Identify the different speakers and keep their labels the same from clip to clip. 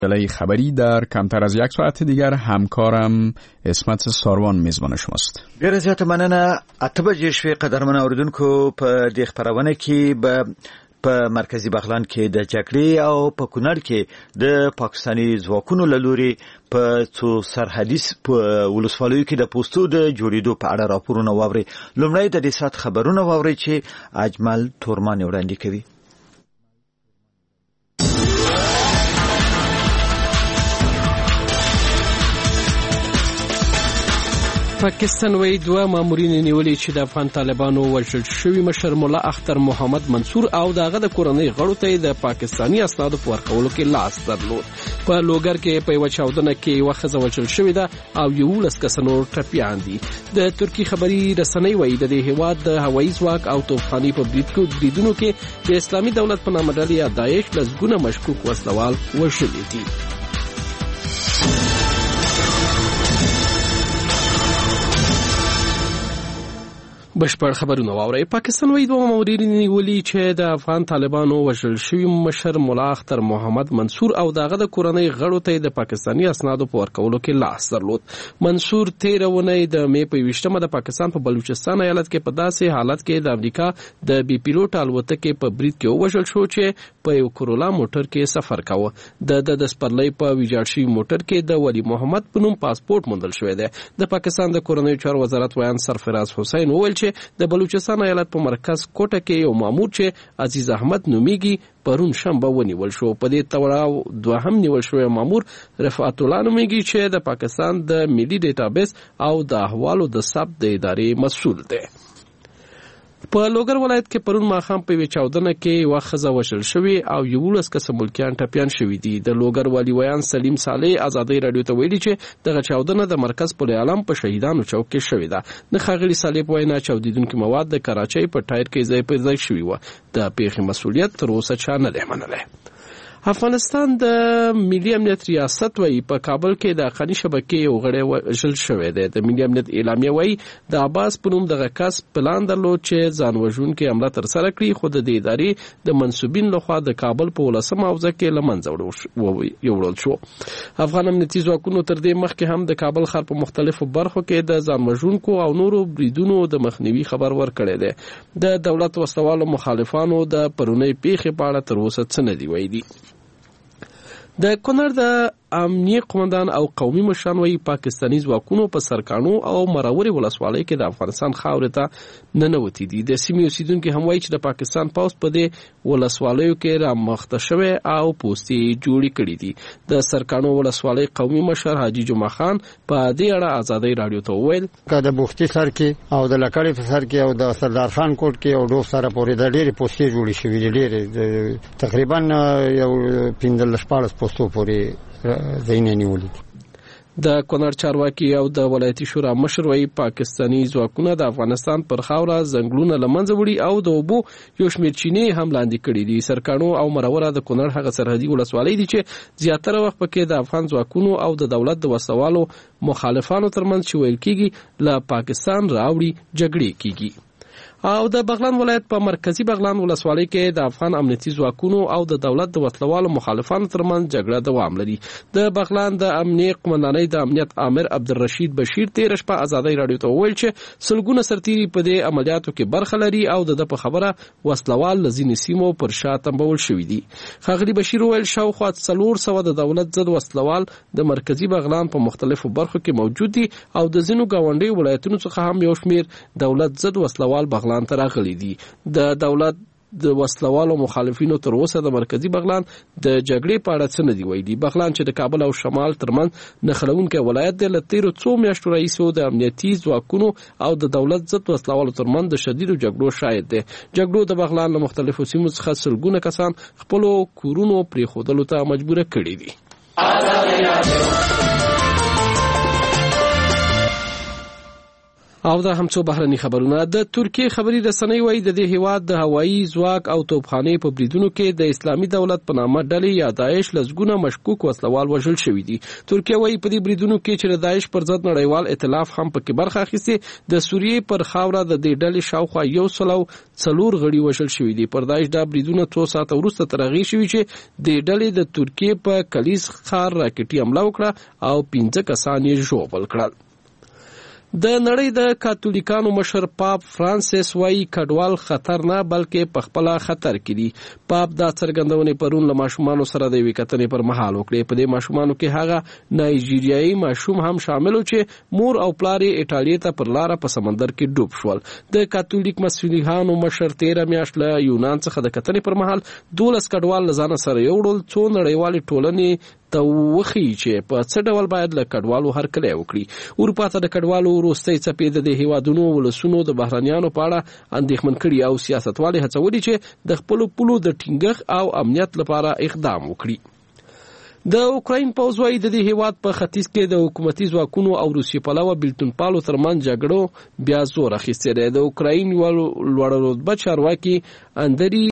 Speaker 1: مجله خبری در کمتر از یک ساعت دیگر همکارم اسمت ساروان میزبان شماست.
Speaker 2: ډیره زیاته مننه. 8 بجې شوې قدرمن اوریدونکو، په دې خبرونه کې په مرکزی بغلان کې د جګړې او په کونړ کې د پاکستاني ځواکونو له لوري په څو سرحدي ولسوالیو کې د پوستو د جوړېدو په اړه راپورونه واوري. لومړی د دې سات خبرونه واوري چې اجمل تورمان وړاندې کوي.
Speaker 3: پاکستان وایي دوه مامورین نیولي چې د افغان طالبانو وژل شوي مشر مولا اختر محمد منصور او دغه د کورنۍ غړو ته د پاکستاني اسنادو په ورکولو کې لاس درلود. په لوګر کې په یوه چاودنه کې یوه ښځه وژل شوې ده او 11 کسه نور ټپیان دي. د ترکي خبري رسنۍ وایي د دې هېواد د هوایي ځواک او توپخانې په بریدونو کې د اسلامي دولت په نامه ډلې یا داعش لسګونه مشکوک وسلوال وژلي دي. بشپړ خبرونه واورئ. پاکستان وایي دوه مامورین نیولي چې د افغان طالبانو وژل شوي مشر مولا اختر محمد منصور او دغه د کورنۍ غړو ته د پاکستاني اسنادو په ورکولو کې لاس درلود. منصور تېره اونۍ د مې په 20مه د پاکستان په بلوچستان ایالت کې په داسې حالت کې د امریکا د بي پیلوټ الوتکې په برید کې وژل شو چې په یو کرولا موټر کې سفر کاوه. د سپرلۍ په ویجاړ شوي موټر کې د ولی محمد په نوم پاسپورت موندل شوی دی. د پاکستان د کورنۍ چارو وزارت ویان سرفراز حسین وویل چې د بلوچستان ایالت په مرکز کوټه کې یو مامور چې عزیز احمد نومیږي پرون شنبه ونیول شو. په دې تړاو دوهم نیول شوی مامور رفعت الله نومیږي چې د پاکستان د ملي ډیټابیس او د احوالو د ثبت د ادارې مسؤل دی. په لوګر ولایت کې پرون ماښام په یوه چاودنه کې یوه ښځه وژل شوې او 11 کسه ملکیان ټپیان شوي دي. د لوګر والي ویان سلیم صالح ازادۍ راډیو ته ویلي چې دغه چاودنه د مرکز پل عالم په شهیدانو چوک کې شوې ده. د ښاغلي صالح په وینا چاودېدونکي مواد د کراچۍ په ټایر کې ځای پر ځای شوي وو. د پیښې مسؤلیت تر اوسه چا نه دی منلی. افغانستان د ملي امنیت ریاست وایي په کابل کې د حقاني شبکې یو غړی وژل شوی دی. د ملي امنیت اعلامیه وایي د عباس په نوم دغه کس پلان درلود چې ځان وژونکې حمله ترسره کړي، خو د دې ادارې د منصوبین لخوا د کابل په 18مه حوزه کې له منځه وړل شو. افغان امنیتي ځواکونو تر دې مخکې هم د کابل ښار په مختلفو برخو کې د ځان وژونکو او نورو بریدونو د مخنیوي خبر ورکړی دی. د دولت وسلوالو مخالفانو د پرونۍ پیښې په اړه تر اوسه څه نه دي ویلي. د کونړ د امنیه قومندان او قومي مشران وایي پاکستاني ځواکونو په سرکانو او مرورې ولسوالۍ کې د افغانستان خاورې ته ننوتي دي. د سیمې اوسیدونکي هم وایي چې د پاکستان پوځ په دې ولسوالیو کې رامخته شوی او پوستې جوړې کړي دي. د سرکانو ولسوالۍ قومي مشر حاجي جمعه خان په دې اړه ازادۍ راډیو ته وویل
Speaker 4: که د بوختي سر کې او د لکړې په سر کې او د سردار خان کوټ کې او ډوب سره پورې د ډېرې پوستې جوړې شوي دي. ډېرې تقریبا یو 15-14 پوستو پورې ځایونه نیولي دي.
Speaker 3: د کونړ چارواکي او د ولایتي شورا مشر وایي پاکستاني ځواکونه د افغانستان پر خاوره ځنګلونه له منځه وړي او د اوبو یو شمېر چینې هم لاندې کړي دي. سرکانو او مروره د کونړ هغه سرحدي ولسوالۍ دي چې زیاتره وخت پکې د افغان ځواکونو او د دولت د وسوالو مخالفانو ترمنځ چې ویل کېږي له پاکستان راوړي جګړې کېږي. او د بغلان ولایت په مرکزی بغلان ولسوالۍ کې د افغان امنیتي ځواکونو او د دولت د وسلوالو مخالفانو ترمنځ جګړه دوام لري. د بغلان د امنیه قومندانۍ د امنیت امر عبدالرشید بشیر تېره شپه ازادۍ راډیو ته وویل چې سلګونه سرتیري په دې عملیاتو کې برخه لري او د په خبره وسلوال له ځینې سیمو پر شا تمبول شوي دي. ښاغلي بشیر وویل شاوخوا 400 د دولت ضد وسلوال د مرکزی بغلان په مختلفو برخو کې موجود دي او د ځینو ګاونډیو ولایتونو څخه هم یو شمېر دولت ضد وسلوال بغلان ته راغلي دي. د دولت د وسلوالو مخالفینو تر اوسه د مرکزی بغلان د جګړې په اړه څه نه دي ویلي. بغلان چې د کابل او شمال ترمنځ نښلونکی ولایت دی، له تېرو څو میاشتو راهیسې د امنیتي ځواکونو او د دولت ضد وسلوالو ترمنځ د شدیدو جګړو شاهد دی. جګړو د بغلان له مختلفو سیمو څخه سلګونه کسان خپلو کورونو پرېښودلو ته مجبوره کړي دي. او دا هم څو بهرني خبرونه. د ترکیه خبري رسنۍ وایي د دې هیواد د هوایي ځواک او توپخانې په بریدونو کې د اسلامي دولت په نامه ډلې یا داعش لزګونه مشکوک وسلوال وژل شوي دي. ترکیه وایي په دې بریدونو کې چې د داعش پر ضد نړیوال ائتلاف هم پکې برخه اخیسته، د سوریې پر خاوره د دې ډلې شاوخوا 104 غړي وژل شوي دي. پر داعش دا بریدونه 2 ساعته وروسته ترغی شوي چې د ډلې د ترکیه په کلیز ښار راکټي حمله وکړه او 15 کسان یې ژوبل کړل. د نړۍ د کاتولیکانو مشر پاپ فرانسیس وايي کډوال خطر نه بلکې په خپل خطر کې دي. پاپ دا څرګندونه پرون له ماشومان سره د وکټنې پر مهال وکړه. په دې ماشومان کې هغه نایجیریایي ماشوم هم شامل و چې مور او پلار یې ایټالیا ته پر لار په سمندر کې ډوب شول. د کاتولیک مسیحیانو مشر 13 میاشت له یونان څخه د کتنې پر مهال 12 کډوال لزان سره یوړل، څو نړیوال ټولنې ته وخی چې په څه ډول باید له کډوالو هرکلی وکړي. اروپا ته د کډوالو وروستۍ څپې د هیوادونو ولسونو د بهرنیانو په اړه اندېښمن کړي او سیاستوالې هڅولي چې د خپلو پولو د ټینګښت او امنیت لپاره اقدام وکړي. د اوکراین پوځ وايي د دې هیواد په ختیځ کې د حکومتي ځواکونو او روسي پلوه بلتونپالو ترمنځ جګړو بیا زور اخیستی دی. د اوکراین یو لوړ رتبه چارواکي اندري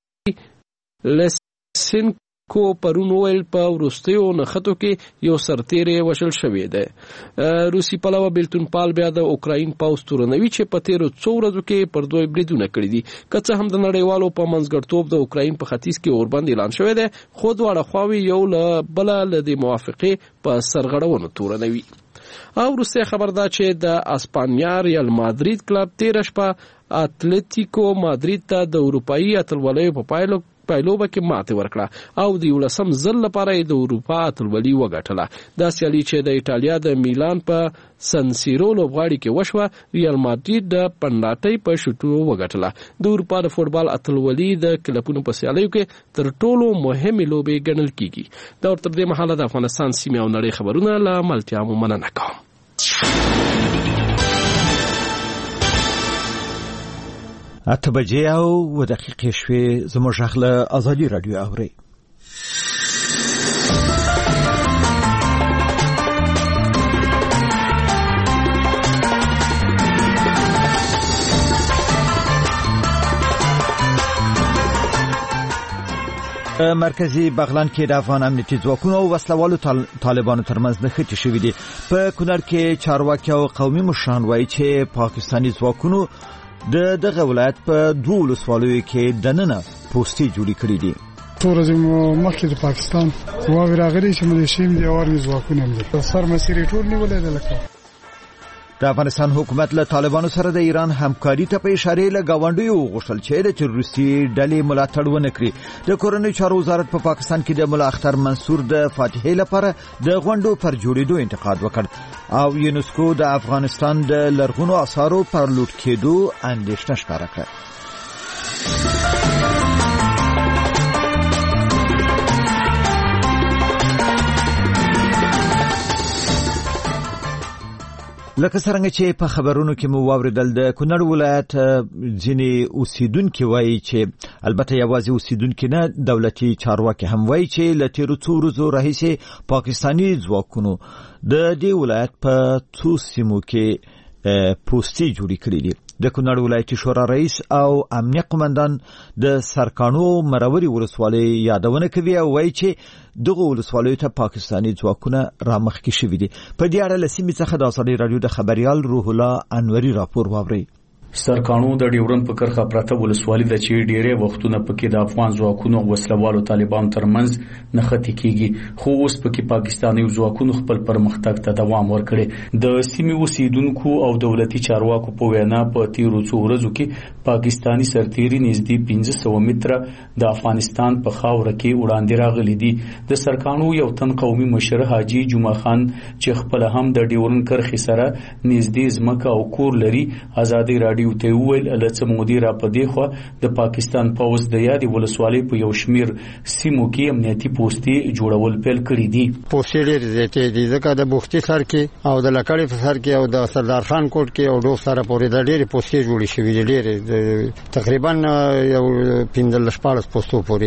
Speaker 3: لسنکو پرون ویل په وروستیو نښتو کې یو سرتیری وژل شوی دی. روسي پلوه بلتونپال بیا د اوکراین پوځ تورنوي چې په تیرو څو ورځو کې پر دوی بریدونه کړي دي. که څه هم د نړیوالو په منځګړیتوب د اوکراین په ختیځ کې اوربند اعلان شوی دی، خو دواړه خواوې یو له بله له دې موافقې په سرغړونو تورنوي. او وروستی خبر دا چې د اسپانیا ریال مادرید کلب تیره شپه اتلتیکو مادرید ته د اروپایي اتلولیو په پایلوبه کې ماته ورکړه او د 11م ځل لپاره د اروپا اتلولي وګټله. دا سیالي چې د ایټالیا د میلان په سن سیرو لوبغاړي کې وشوه، ریال مادرید د پنډاټۍ په شوټو وګټله. د اروپا د فوټبال اتلولي د کلبونو په سیالیو کې تر ټولو مهمه لوبه ګڼل کیږي. دا تر دې مهاله د افغانستان سیمه او نړۍ خبرونه له ملتیا مو مننه کوم.
Speaker 2: اته بجې او دقیقې شوې. زموږ غږ له ازادي رادیو اوري. مرکزی بغلان کې د افغان امنیتي ځواکونو او وسلوالو طالبانو ترمنځ نښتې شوې دي. په کونړ کې چارواکي او قومي مشران وایي چې پاکستاني ځواکونو دغه ولایت په 2 ولسوالیو کې دننه پوستې جوړې کړې دي.
Speaker 5: ټورزم مخکې د پاکستان واوی راغلي چې ملیشیم دی او ځواکونه دي سر مسیري ټول نیولې ده. لکه
Speaker 2: د افغانستان حکومت له طالبانو سره د ایران همکاري ته په اشاره له گاونډیو وغوښتل چې د تروریستي ډلې ملاتړ ونه کړي. د کورنۍ چارو وزارت په پاکستان کې د ملا اختر منصور د فاتحې لپاره د غونډو پر جوړېدو انتقاد وکړ او یونسکو د افغانستان د لرغونو آثارو پر لوټ کېدو اندېښنه ښکاره کړه. لکه څنګه چې په خبرونو کې مو واوریدل، د کونړ ولایت ځینې اوسیدونکو وایي چې البته یوازې اوسیدونکو نه، دولتي چارواکي هم وایي چې له تیرو څو ورځو راهیسې پاکستاني ځواکونو د دې ولایت په څو سیمو کې پوستې جوړې کړې دي. د کونړ ولایتي شورا رئیس او امنیه قومندان د سرکانو مروري ولسوالۍ یادونه کوي او وایي چې دغه ولسوالیو ته پاکستاني ځواکونه رامخکې شوي دي. په دې اړه له سیمې څخه د ازادي راډیو د خبريال روح الله انوري راپور واورئ.
Speaker 6: سرکانو د ډیورن په کرخه پرته ولسوالۍ د چي ډیره وختونه پکې د افغان ځواکونو وسلوالو طالبان ترمنځ نښتې کیږي، خو اوس پکې پاکستاني ځواکونو خپل پرمختګ ته دوام ورکړي. د سیمې اوسیدونکو او دولتي چارواکو په وینا په تیرو څو ورځو کې پاکستاني سرتیري نږدې 1500 متره د افغانستان په خاوره کې وړاندې راغلي دي. د سرکانو یو تن قومي مشر حاجی جمعه خان چې خپل هم د ډیورن کرخه سره نږدې ځمکه او کور لري، ازادي راډیو ته ویل لڅ مدیر په دی خو د پاکستان پوز د یادي ولسوالۍ په یو شمیر سیمو کې امنیتي پوستې جوړول پیل کړی دي.
Speaker 4: پوستې ډېر زیاتې دي ځکه د بوختي سر کې او د لکړې په سر کې او د سردار خان کوټ کې او ډوب سره پورې د ډېرې پوستې جوړې شوې دي. ډېرې تقریبا یو 15-14 پوستو پورې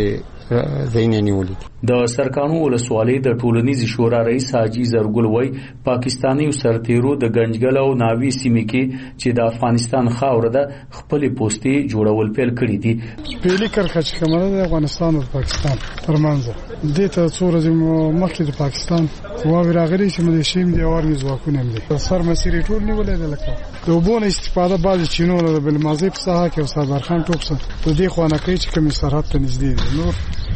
Speaker 4: ځینې نیولې.
Speaker 6: د سرکانو ولسوالۍ د ټولنیز شورا رئیس حاجی زرګل وای پاکستاني سرتیرو د گنجګل او ناوی سیمې کې چې د افغانستان خاور ده خپل پوسټي جوړول پیل کړی دي.
Speaker 5: پیلي کرخه چې کومه د افغانستان او پاکستان ترمنځ د ته څو ورځې مخکې د پاکستان واوی راغلي چې ملیشیم دی اورني ځواکونه دي سر مسیرې ټول نیولې ده. لکه د وبونه استفاده بعض چینو د بلمازي په ساحه کې استاد خان ټوکسه د دې خوانه کوي چې کوم سرحد ته نږدې دي. نور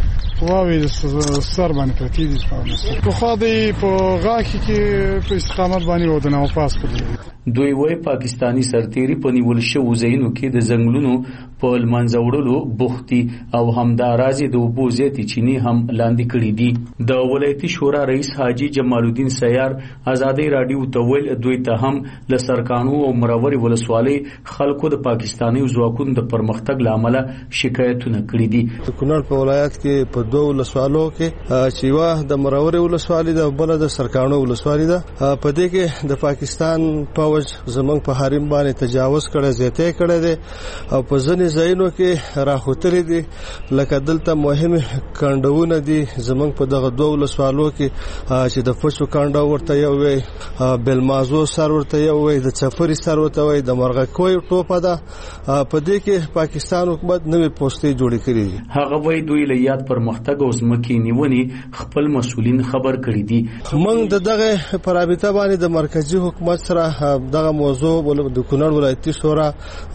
Speaker 5: واوی سر باندې پرتی دي په خو دې په غاخي کې په استقامت باندې ودانه او پاس کړی.
Speaker 6: دوی وای پاکستانی سرتیری په نیول شو زینو کې د زنګلونو په لمنځوړلو بوختي او همدارازي د وبو زیاتي چینی هم لاندې کړی دي. د ولایتي شورا رئیس حاجی جمال الدین سیار آزادی رادیو ته ویل دوی ته هم ل سرکانو او مروري ولسوالۍ خلکو د پاکستانی ځواکونو د پرمختګ لامل شکایتونه کړی دي.
Speaker 7: د کونړ په ولایت کې په دوه ولسوالو کې چې وا د مروري ولسوالۍ د بل د سرکانو ولسوالۍ ده په دې کې د پاکستان په زمنګ په حریم باندې تجاوز کړی زیاته کړی دی او په ځینې ځایونو کې راخوتلې دي. لکه دلته مهم کاندونه دي زمنګ په دغه دوه ولسوالو کې چې د فشو کاندا ورته یو وي بلمازو سر ورته یو وي د چفري سر ورته وي د مرغکوي ټوپه ده. په دې کې پاکستان حکومت نوې پوسټي جوړې کړې دي.
Speaker 6: هغه وایي دوی له یاد پرمختګ او ځمکې نیونې خپل مسؤلین خبر کړي دي.
Speaker 7: موږ دغه پرابطه باندې د مرکزی حکومت سره دغه موضوع د کونړ ولایتي شورا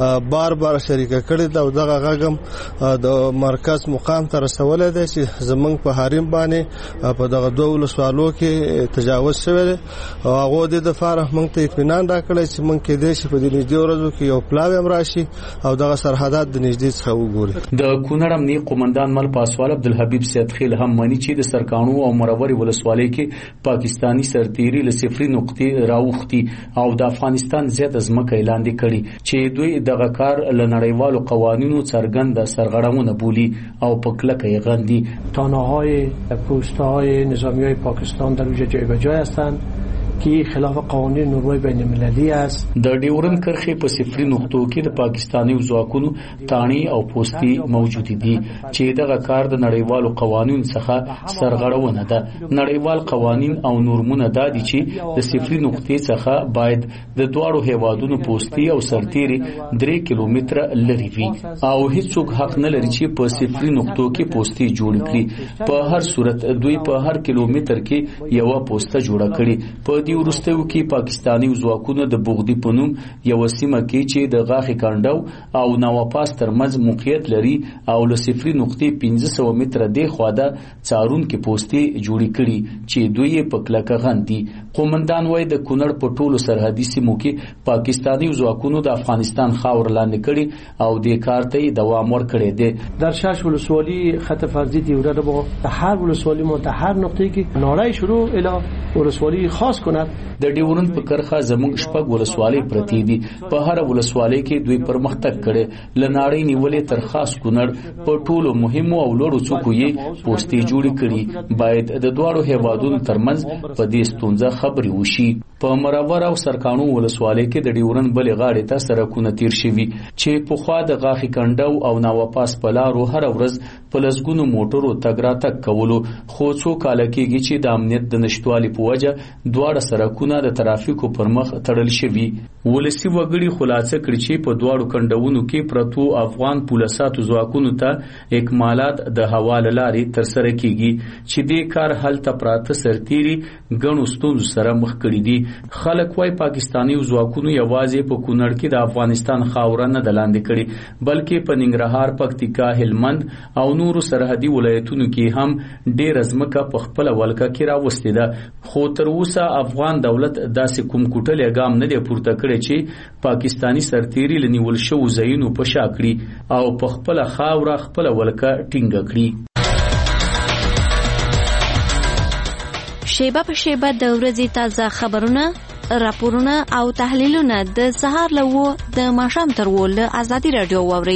Speaker 7: بار شریکه کړې ده او دغه غږم د مرکز مقام ته رسولې ده چې زمنګ په حریم باندې په دغه دوه ولسوالو کې تجاوز شوی دی او هغه د لپاره موږ ته اطمینان راکړی چې موږ کې د شي په دې نږدې ورځو کې یو پلاوی هم راشي او دغه سرحدات د نږدې څخه وګوري.
Speaker 6: د کونړ امنیه قومندان مل پاسوال عبدالحبیب سید خیل هم مانی چې د سرکانو او مروري ولسوالۍ کې پاکستانی سرتیری له صفري نقطې راوختي او د افغانستان زیات ځمکه اعلان کړي چې دوی دغه کار له نړیوالو قوانینو څرګند سرغړونه بولی او په کلکه یې غندي.
Speaker 8: تانه‌های پوست‌های نظامی‌های پاکستان در اونجا جای به جای هستند که خلاف قوانین نروژ بین المللی است.
Speaker 6: د ډیورن کرخې په صفري نقطو کې د پاکستاني ځواکونو تانی او پوسټي موجود دي چې دغه کار د نړیوالو قوانینو څخه سرغړونه ده. نړیوال قوانین او نورمونه دا دي چې د صفري نقطې څخه باید د دواړو هیوادونو پوسټي او سرتيري 3 کیلومتره لري وي او هیڅوک حق نه لري چې په صفري نقطو کې پوسټي جوړ کړي. په هر صورت دوی په هر کیلومتر کې یو پوسټه جوړه کړي. په دې ورستیو کې پاکستانی ځواکونو د بوغدي پونم یو سیمه کې چې د غاخي کاندو او نواپاس ترمنځ موقعیت لري او له صفري نقطې 1500 متره دی خواده څارون کې پوسټي جوړې کړي چې دوی په کلکه غندي. قومندان وای د کونړ په ټولو سرحدي سیمو کې پاکستانی ځواکونو د افغانستان خاور لاندې کړي او د کار ته دوام ورکړي دي.
Speaker 8: در 6 ولسوالی خط فرضی دیوره رو با هر ولسوالی ما در هر نقطه‌ای که ناره شروع الی ولسوالی خاص کند.
Speaker 6: د ډیورن په کرخه زموږ شپږ ولسوالۍ پرتی دي. په هر ولسوالۍ کې دوی پرمختګ کړي. لناړې نیولې تر خاص کونړ په ټولو مهمو او لوړو څوکو یې پوسټي جوړې کړي. باید د دواړو هیوادونو ترمنځ په دې ستونزه خبرې وشي. په مرور او سرکانو ولسوالۍ کې د ډیورن بلې غاړې ته سرکونه تیر شوي چې په خوا د غاخي کندو او نواپاس په لارو هر ورځ په لسګونو موټرو تګ راتګ کولو خو څو کال کېږي چې د امنیت د نشټوالي په وجه دواړه سرکونه د ترافیکو پر مخ تړل شوي. ولسی وګړي خلاصه کړي چې په دواړو کندوونو کې پرتو افغان پولیساتو ځواکونو ته اکمالات د حواله لارې تر سره کیږي چې د کار هلته پراته سرتيري ګڼو ستونزو سره مخ کړي دي. خلک وايي پاکستانی ځواکونو یوازې په کونړ کې د افغانستان خاور نه دلاندې کړي بلکې په ننګرهار، پکتیکا، هلمند او نورو سرحدي ولایتونو کې هم ډېر ځمکه په خپل ولکه کې راوستې ده. خو تر اوسه افغان دولت داسې کوم کوټل ګام نه دی پورته کړی چې پاکستانی سرتيري لنیول شو زینو په شا کړي او په خپل خاور خپل ولکه ټینګه کړي.
Speaker 9: شیبه په شیبه د ورځې تازه خبرونه، راپورونه او تحلیلونه د سهار له د ماښام تر له آزادي رادیو واوري.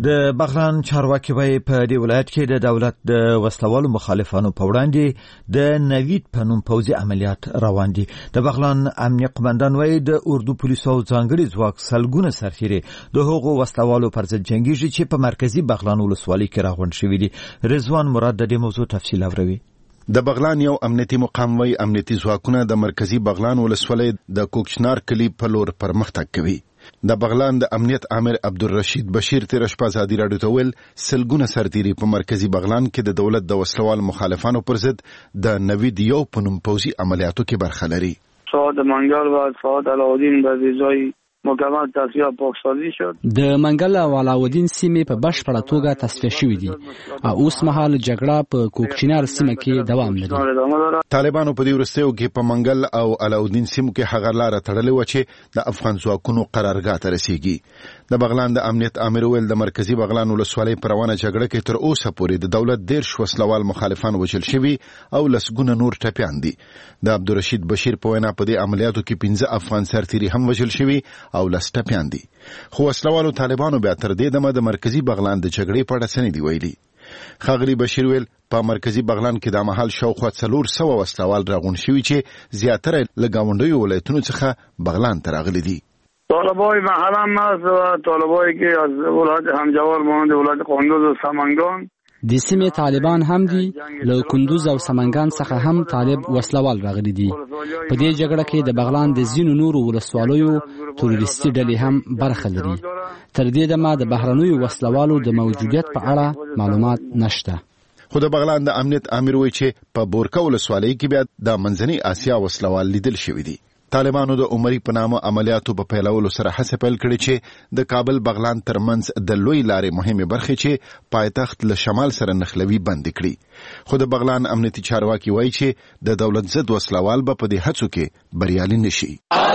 Speaker 2: د بغلان چارواکي وایي په دې ولایت کې د دولت د وسلوالو مخالفانو په وړاندې د نوید په نوم پوځي عملیات روان دي. د بغلان امنیه قومندان وایي د اردو پولیسو او ځانګړي ځواک سلګونه سرتیري د هغو وسلوالو پر ضد جنګیږي چې په مرکزی بغلان ولسوالۍ کې راغونډ شوي دي. رضوان مراد د دې موضوع تفصیل اوري.
Speaker 10: د بغلان یو امنیتي مقام وایي امنیتي ځواکونه د مرکزی بغلان ولسوالۍ د کوکچنار کلی په لور پرمختګ کوي. د بغلان د امنیت عامر عبدالرشید بشیر تیر شپه ازادي راډیو ته ویل سلګونه سرتیري په مرکزی بغلان کې د دولت د وسلوال مخالفانو پر ضد د نوید یو په نوم پوځي عملیاتو کې برخه لري.
Speaker 11: صاد منگل و صاد علاودین به ویزای مکمل تصفیه پاکسازی شد.
Speaker 12: د منگل او علاودین سیمې په بشپړه توګه تصفیه شوې دي او اوس مهال جګړه په کوکچینار سیمه کې دوام لري.
Speaker 10: طالبانو په دې وروستیو کې په منگل او علاودین سیمو کې هغه لار تړلې و چې د افغان ځواکونو قرارګاه ته رسیږي. د بغلان د امنیت امر ویل د مرکزی بغلان ولسوالۍ پر روانه جګړه کې تر اوسه پورې د دولت 10 وسلوال مخالفان وژل شوي او لسګونه نور ټپيان دي. د عبدالرشید بشیر په وینا په دې عملیاتو کې 15 افغان سرتیري هم وژل شوي او لس ټپيان دي. خو وسلوالو طالبانو بیا تر دې دمه د مرکزی بغلان د جګړې په اړه څه نه دی ویلي. خاغلی بشیر ویل په مرکزی بغلان کې د مهال شاوخوا 400 وسلوال راغون شوي چې زیاتره له گاونډیو ولایتونو څخه بغلان ته راغلي دي.
Speaker 11: طالبای محرم است و طالبایی که از ولایت همجوار مانند ولایت کندوز و سمنگان
Speaker 12: د سیمې طالبان هم دي. له کندوز او سمنگان څخه هم طالب وسلوال راغلي دي. په دې جګړه کې د بغلان د ځینو نورو ولسوالیو تروریستي ډلې هم برخه لري. تر دې دمه د بهرنیو وسلوالو د موجودیت په اړه معلومات نشته.
Speaker 10: خو د بغلان د امنیت امر وایي چې په بورکا ولسوالۍ کې بیا د منځنۍ آسیا وسلوال لیدل شوي دي. طالبانو د عمري په نامه عملیاتو په پیلولو سره هڅه پیل کړې چې د کابل بغلان ترمنځ د لوی لارې مهمه برخه چې پایتخت له شمال سره نښلوي بند کړي. خو د بغلان امنیتي چارواکي وایي چې د دولت ضد وسلوال به په دې هڅو کې بریالي نشي.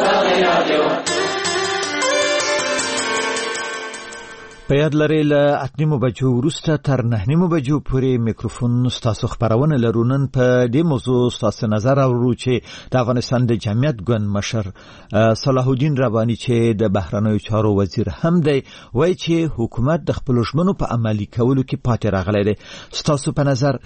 Speaker 2: په یاد لرئ له 8 بجو وروسته تر 9 بجو پورې میکروفون ستاسو خبرونه لرو. نن په دې موضوع ستاسو نظر اورو چې د افغانستان د جمعیت ګوند مشر صلاح الدین رباني چې د بهرنیو چارو وزیر هم دی وایي چې حکومت د خپل ژمنو په عملي کولو کې پاتې راغلی دی. ستاسو په نظر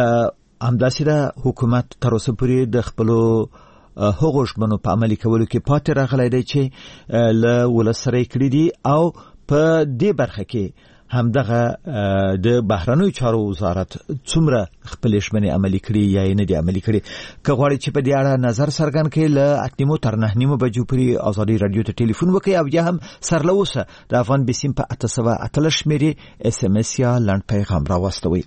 Speaker 2: همداسې د حکومت تر اوسه پورې د خپلو هغو ژمنو په عملي کولو کې پاتې راغلی دی چې له ولس سره یې کړي دي او په دې برخه کې همدغه د بهرنیو چارو وزارت څومره خپل ژمنې عملي کړي یا نه دي عملي کړي. که غواړئ چې په دې اړه نظر څرګند کړئ له 8 تر 9 بجو پورې ازادي رادیو ته ټلیفون وکړئ او یا هم سرلوسه د افغان بسیم په 888 شمیرې SMS یا لنډ پیغام راوستوئ.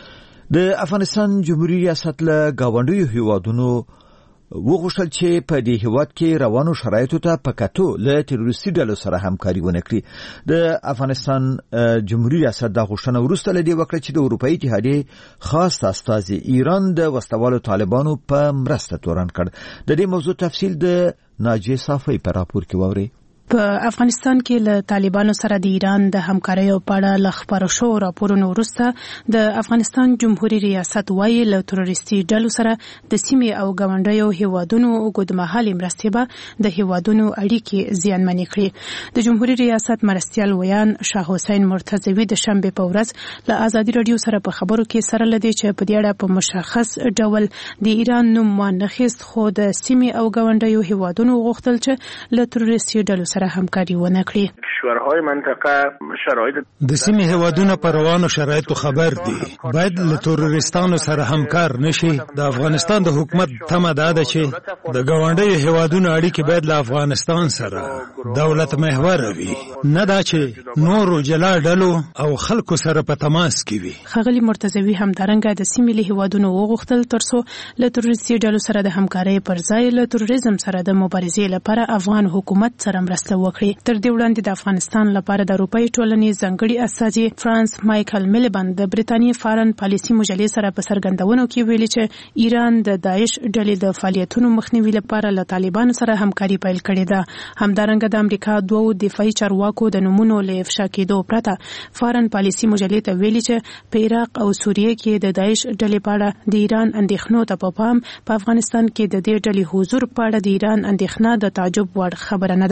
Speaker 2: د افغانستان جمهوریت ریاست له گاونډیو هیوادونو وغوښتل چې په دې هیواد کې روانو شرایطو ته په کتو له تروریستي ډلو سره همکاري ونه کړي. د افغانستان جمهوریت ریاست د غوښتنې وروسته له دې وکړه چې د اروپאי اتحادیې خاص استازي ایران د وسلوالو طالبانو په مرسته تورن کړ. د دې موضوع تفصیل د ناجیه صافی په راپور کې واورئ.
Speaker 13: په افغانستان کې له طالبانو سره د ایران د همکارۍ په اړه لخبره شو راپورونو وروسته د افغانستان جمهوریت ریاست وايي له تروریستي ډلو سره د سیمې او ګاونډیو هیوادونو اوږدمهالې مرستې به د هیوادونو اړیکې زیانمنې کړي. د جمهوریت ریاست مرستیال ویان شاه حسین مرتضوی د شنبه په ورځ له ازادي رادیو سره په خبرو کې سره لدی چې په دې اړه په مشخص ډول د ایران نوم وانخیست، خو د سیمې او ګاونډیو هیوادونو غوښتل چې له تروریستي ډلو سره همکاري ونه کړي.
Speaker 14: کشورهای منطقه شرایط
Speaker 15: د سیمې هیوادونو پر روانو شرایطو خبر دي، باید له تروریستانو سره همکار نشي. د افغانستان د حکومت تمه ده چې د ګاونډیو هیوادونو اړیکې باید له افغانستان سره دولت محور وي، نه دا چې نورو جلا ډلو او خلکو سره په تماس کې وي.
Speaker 13: ښاغلي مرتضوی همدارنګه د سیمې له هیوادونو وغوښتل ترڅو له تروریستي ډلو سره د همکارۍ پر ځای له تروریزم سره د مبارزې لپاره افغان حکومت سره مرسته وکړي. تر دې وړاندې د افغانستان لپاره د اروپאי ټولنې ځانګړي استازي فرانس مایکل میلیبند د برېټانیا فارن پالیسي مجلې سره په څرګندونو کې ویلي چې ایران د داعش ډلې د فعالیتونو مخنیوي لپاره له طالبانو سره همکاري پیل کړې ده. همدارنګه د امریکا دوو دفاعي چارواکو د نومونو له افشا کېدو پرته فارن پالیسي مجلې ته ویلي چې په عراق او سوریه کې د داعش ډلې په اړه د ایران اندېښنو ته په پام په افغانستان کې د دې ډلې حضور په اړه د ایران اندېښنه د تعجب وړ خبره نه ده. له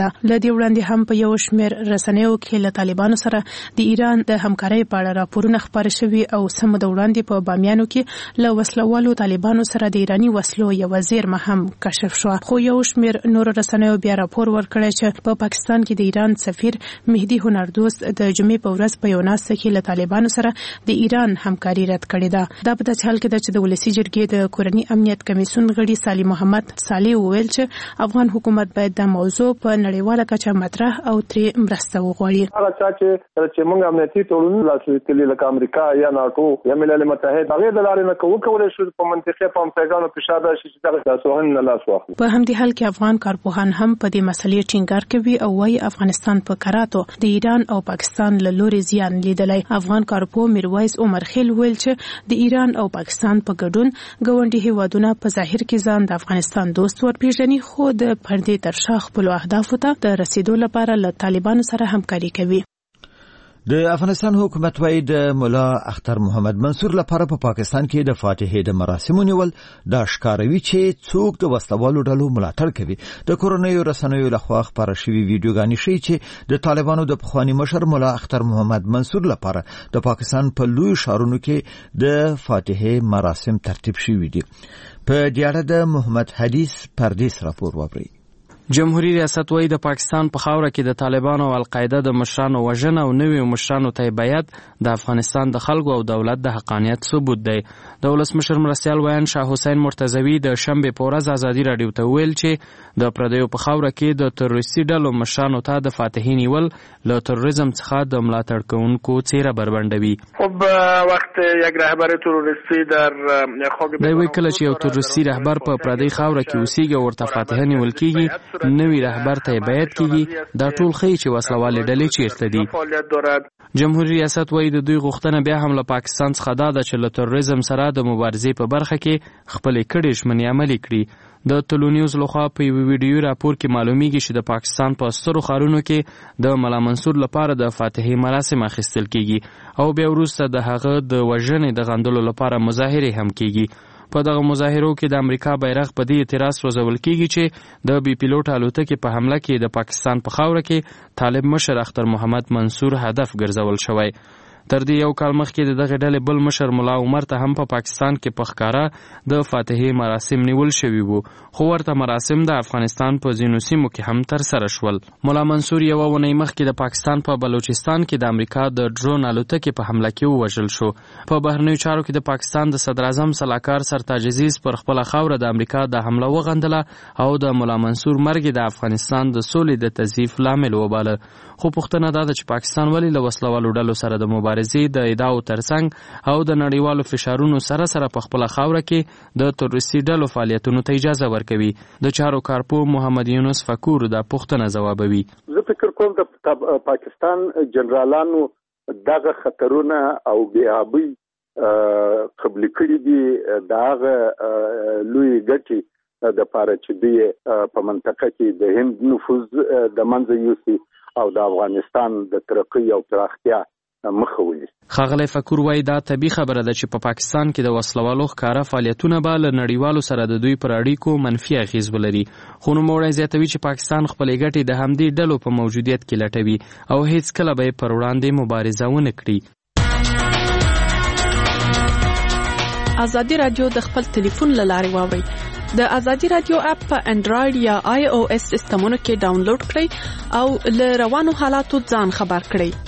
Speaker 13: دې وړاندې هم په یو شمېر رسنیو کې له طالبانو سره د ایران د همکارۍ په اړه راپورونه خپاره شوي او سمه د وړاندې په بامیانو کې له وسلوالو طالبانو سره د ایراني وسلو یو زیرمه هم کشف شو. خو یو شمېر نور رسنیو بیا راپور ورکړی چې په پاکستان کې د ایران سفیر مهدي هنردوست د جمعې په ورځ په یو ناسته کې له طالبانو سره د ایران همکاري رد کړې ده. دا په داسې حال کې ده چې د ولسي جرګې د کورني امنیت کمیسیون غړي صالح محمد صالح وویل چې افغان حکومت باید د موضوع په نړیواله کچه مطرح او ترې مرسته وغواړي.
Speaker 14: هغه چې موږ امنیتي تړونونه لاسلیک کړي لکه امریکا یا ناتو یا ملل متحد هغه د لارې نه کولی شو په منطقه په همسایګانو فشار راشي چې دغه تاسوهن نه لاس واخلي. په همدې حال کې افغان کارپوهان هم په دې مسلې ټینګار کوي او وايي افغانستان په کراتو د ایران او پاکستان له لوري زیان لیدلی. افغان کارپوه میرویس عمر خیل ویل چې د ایران او پاکستان په ګډون ګاونډي هیوادونه په ظاهر کې ځان د افغانستان دوست ورپېژني خو د پردې تر شا خپلو اهدافو ته د رسیدو لپاره له طالبانو سره همکاري کوي.
Speaker 2: د افغانستان حکومت وايي د مولا اختر محمد منصور لپاره په پاکستان کې د فاتحې د مراسمو نیول د ښکاروي چې څوک د وسلوالو ډلو ملاتړ کوي. د کورنیو رسنیو لخوا خپاره شوي ویډیوګانې ښیي چې د طالبانو د پخواني مشر مولا اختر محمد منصور لپاره د پاکستان په لوی ښارونو کې د فاتحې مراسم ترتیب شوي دي. په دې اړه د محمد حدیث پردیس راپور واورئ.
Speaker 16: جمهوریت ریاست وايي د پاکستان په خاوره کې د طالبانو او القاعده د مشرانو وژنه او نویو مشرانو ته بیعت د افغانستان د خلکو او دولت د حقانیت ثبوت دی. د ولسمشر مرستیال ویان شاه حسین مرتضوی د شنبه په ورځ ازادي رادیو ته ویل چې د پردیو په خاوره کې د تروریستي ډلو مشرانو ته د فاتحې نیول له تروریزم څخه د ملاتړ کوونکو څیره بربنډوي.
Speaker 14: خب وخت یک رهبر تروریستی در خاک
Speaker 16: دوی کله چې یو تروریستي رهبر په پردی خاوره کې اوسېږي او ورته فاتحه نیول کیږي نوی رهبر ته بیعت کیږي دا ټول ښیي چې وسلوالې ډلې چیرته دي. جمهوریت ریاست وايي د دوی غوښتنه بیا هم له پاکستان څخه دا ده چې له تروریزم سره د مبارزې په برخه کې خپلې کړې ژمنې عملي کړي. د تلونیوز لخوا په یو ویډیو راپور کې معلومیږي چې د پاکستان په سترو ښارونو کې د مولا منصور لپاره د فاتحې مراسم اخیستل کیږي او بیا وروسته د هغه د وژنې د غندلو لپاره مظاهرې هم کیږي. په دغه مظاهرو کې د امریکا بیرغ په دې اعتراض سوځول کیږي چې د بي پیلوټ الوتکې په حمله کې د پاکستان په خاوره کې طالب مشر اختر محمد منصور هدف ګرځول شوی. تر دې یو کال مخکې د دغه ډلې بل مشر مولا عمر ته هم په پاکستان کې په ښکاره د فاتحې مراسم نیول شوي وو خو ورته مراسم د افغانستان په ځینو سیمو کې هم ترسره شول. مولا منصور یوه اونۍ مخکې د پاکستان په بلوچستان کې د امریکا د ډرون الوتکې په حمله کې ووژل شو. په بهرنیو چارو کې د پاکستان د صدر اعظم سلاکار سرتاج عزیز پر خپله خاوره د امریکا د حمله وغندله او د مولا منصور مرګ د افغانستان د سولې د تضعیف لامل وباله. خو پوښتنه دا ده چې پاکستان ولې له وسلوالو ډلو سره د مبارزې د ادعاو ترڅنګ او د نړیوالو فشارونو سره سره په خپله خاوره کې د تروریستي ډلو فعالیتونو ته اجازه ورکوي. د چارو کارپوه محمد یونس فکور دا پوښتنه ځوابوي.
Speaker 17: زه فکر کوم د پاکستان جنرالانو دغه خطرونه او بیابي قبل کړي دي د هغه لوی ګټې د پاره چې دی په منطقه کې د هند نفوذ د منځه یوسي او د افغانستان د ترقی او پراختیا مخه ونیسي.
Speaker 16: ښاغلی فکور وایي دا طبیعي خبره ده چې په پاکستان کې د وسلوالو ښکاره فعالیتونه به له نړیوالو سره د دوی پر اړیکو منفي اغیز ولري. خو نوموړی زیاتوي چې پاکستان خپلې ګټې د همدې ډلو په موجودیت کې لټوي او هیڅکله به یې پر وړاندې مبارزه ونه کړي.
Speaker 13: ازادي رادیو د خپل ټلیفون له لارې واورئ. د ازادي رادیو اپ په انډراید یا آی او اس سیسټمونو کې ډاونلوډ کړئ او له روانو حالاتو ځان خبر کړئ.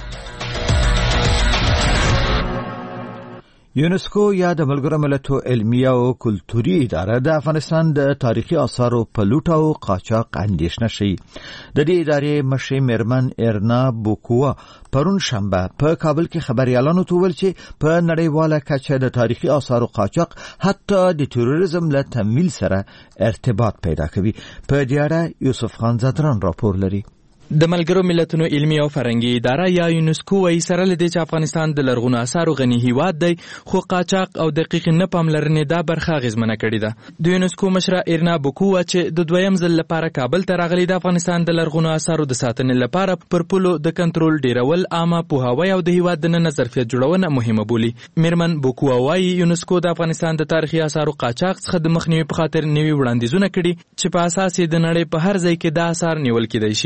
Speaker 2: یونسکو یا د ملګرو ملتونو علمي او کلتوري اداره د افغانستان د تاریخي آثارو په لوټ او قاچاق اندېښنه شي. د دې ادارې مشر میرمن ارنا بوکوا پرون شنبه په کابل کې خبريالانو ته ویل چې په نړیواله کچه د تاریخي آثارو قاچاق حتی د تروریزم له تمویل سره ارتباط پیدا کوي. په دې اړه یوسف خان زدران راپور لري.
Speaker 18: د ملګرو ملتونو علمي او فرهنګي اداره یا یونسکو وايي سره لدې چې افغانستان د لرغونو آثارو غني هیواد دی خو قاچاق او دقیق نه پاملرنې دا برخه اغیزمنه کړې ده. د یونسکو مشره ارنا بوکوا چې د دویم ځل لپاره کابل ته راغلي د افغانستان د لرغونو آثارو د ساتنې لپاره پر پولو د کنټرول ډیرول عامه پوهاوی او د هیواد د ظرفیت جوړونه مهمه بولي. میرمن بوکوا وايي یونسکو د افغانستان د تاریخي آثارو قاچاق څخه د مخنیوي په خاطر نوي وړاندیزونه کړي چې په اساس د نړۍ په هر ځای کې د آثار نیول کېدای شي.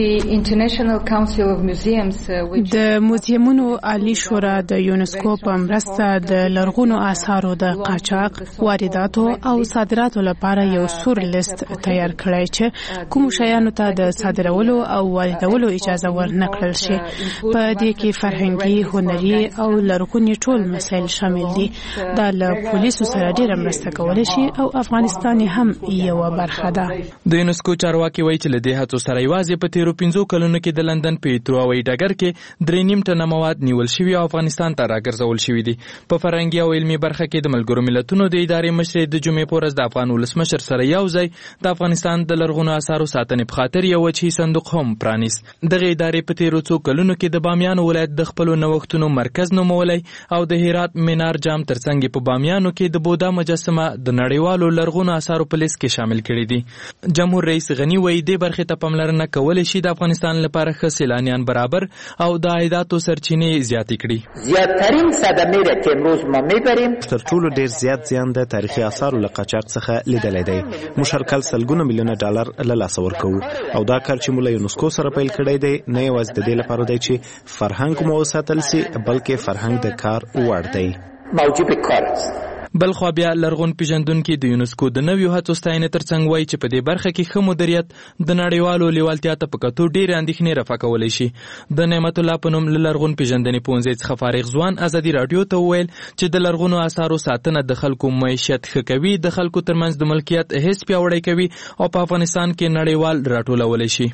Speaker 13: د موزیمونو عالی شورا د یونسکو په مرسته د لرغونو آثارو د قاچاق، وارداتو او صادراتو لپاره یو سور لیست تیار کړی چې کوم شیانو ته د صادرولو او واردولو اجازه ورنکړل شي. په دې کې فرهنګي، هنري او لرغوني ټول مسایل شامل دي. دا له پولیسو سره ډیره مرسته کولی شي او افغانستان هم یو برخه ده.
Speaker 18: د یونسکو چارواکي وایي چې له دې هڅو سره یوازې په تیرو 5 کلونو کې د لندن په هیترو هوایي ډګر کې 3.5 ټنه مواد نیول شوي او افغانستان ته راګرځول شوي دي. په فرهنګي او علمي برخه کې د ملګرو ملتونو د ادارې مشر د جمعې په ورځ د افغان ولسمشر سره یو ځای د افغانستان د لرغونو آثارو ساتنې په خاطر یو وجهي صندوق هم پرانیست. دغه ادارې په تیرو 2 کلونو کې د بامیان ولایت د خپلو نوښتونو مرکز نومولی او د هرات مینار جام ترڅنګ په بامیانو کې د بودا مجسمه د نړیوالو لرغونو آثارو په لیست کې شامل کړي دي. جمهور رئیس غنی وایي دې برخې ته پاملرنه کولی شي د افغانستان لپاره ښه سیلانیان برابر او د عایداتو سرچینې زیاتې کړي.
Speaker 19: زیاترین صدمه را که امروز ما میبریم تر ټولو ډیر زیات زیان د تاریخي آثارو له قاچاق څخه لیدلی دی. موږ هر کال سلګونه میلیونه ډالر له لاسه ورکوو او دا کار چې موږ له یونسکو سره پیل کړی دی نه یوازې د دې لپاره دی چې فرهنګ مو وساتل سي بلکې فرهنګ د کار وړ دی. موجب کار است.
Speaker 18: بلخوا بیا لرغون پیژندونکي د یونسکو د نویو هڅو ستاینې ترڅنګ وایي چې په دې برخه کې ښه مدیریت د نړیوالو لیوالتیا ته په کتو ډېرې اندېښنې رفع کولی شي. د نعمت الله په نوم له لرغون پیژندنې پوهنځي څخه فارغ ځوان ازادي راډیو ته وویل چې د لرغونو آثارو ساتنه د خلکو معیشت ښه کوي، د خلکو ترمنځ د ملکیت حس پیاوړی کوي او په افغانستان کې نړیوال راټولولی شي.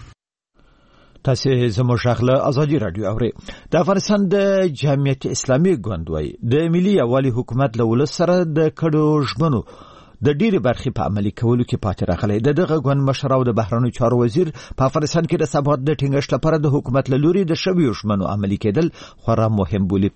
Speaker 2: تاسو زموږ شغله ازادي رادیو اوري. د افغانستان د جمعیت اسلامي ګوند وای د ملي یوالي حکومت له ولس سره د کډو ژمنو د ډیری برخې په عملي کولو کې پاتې راغلی. دغه ګوند مشر او د بهرنیو چارو وزیر په افغانستان کې د ثبات د ټینګښت لپاره د حکومت له لوري د شویو ژمنو عملي کېدل خورا مهم بولي.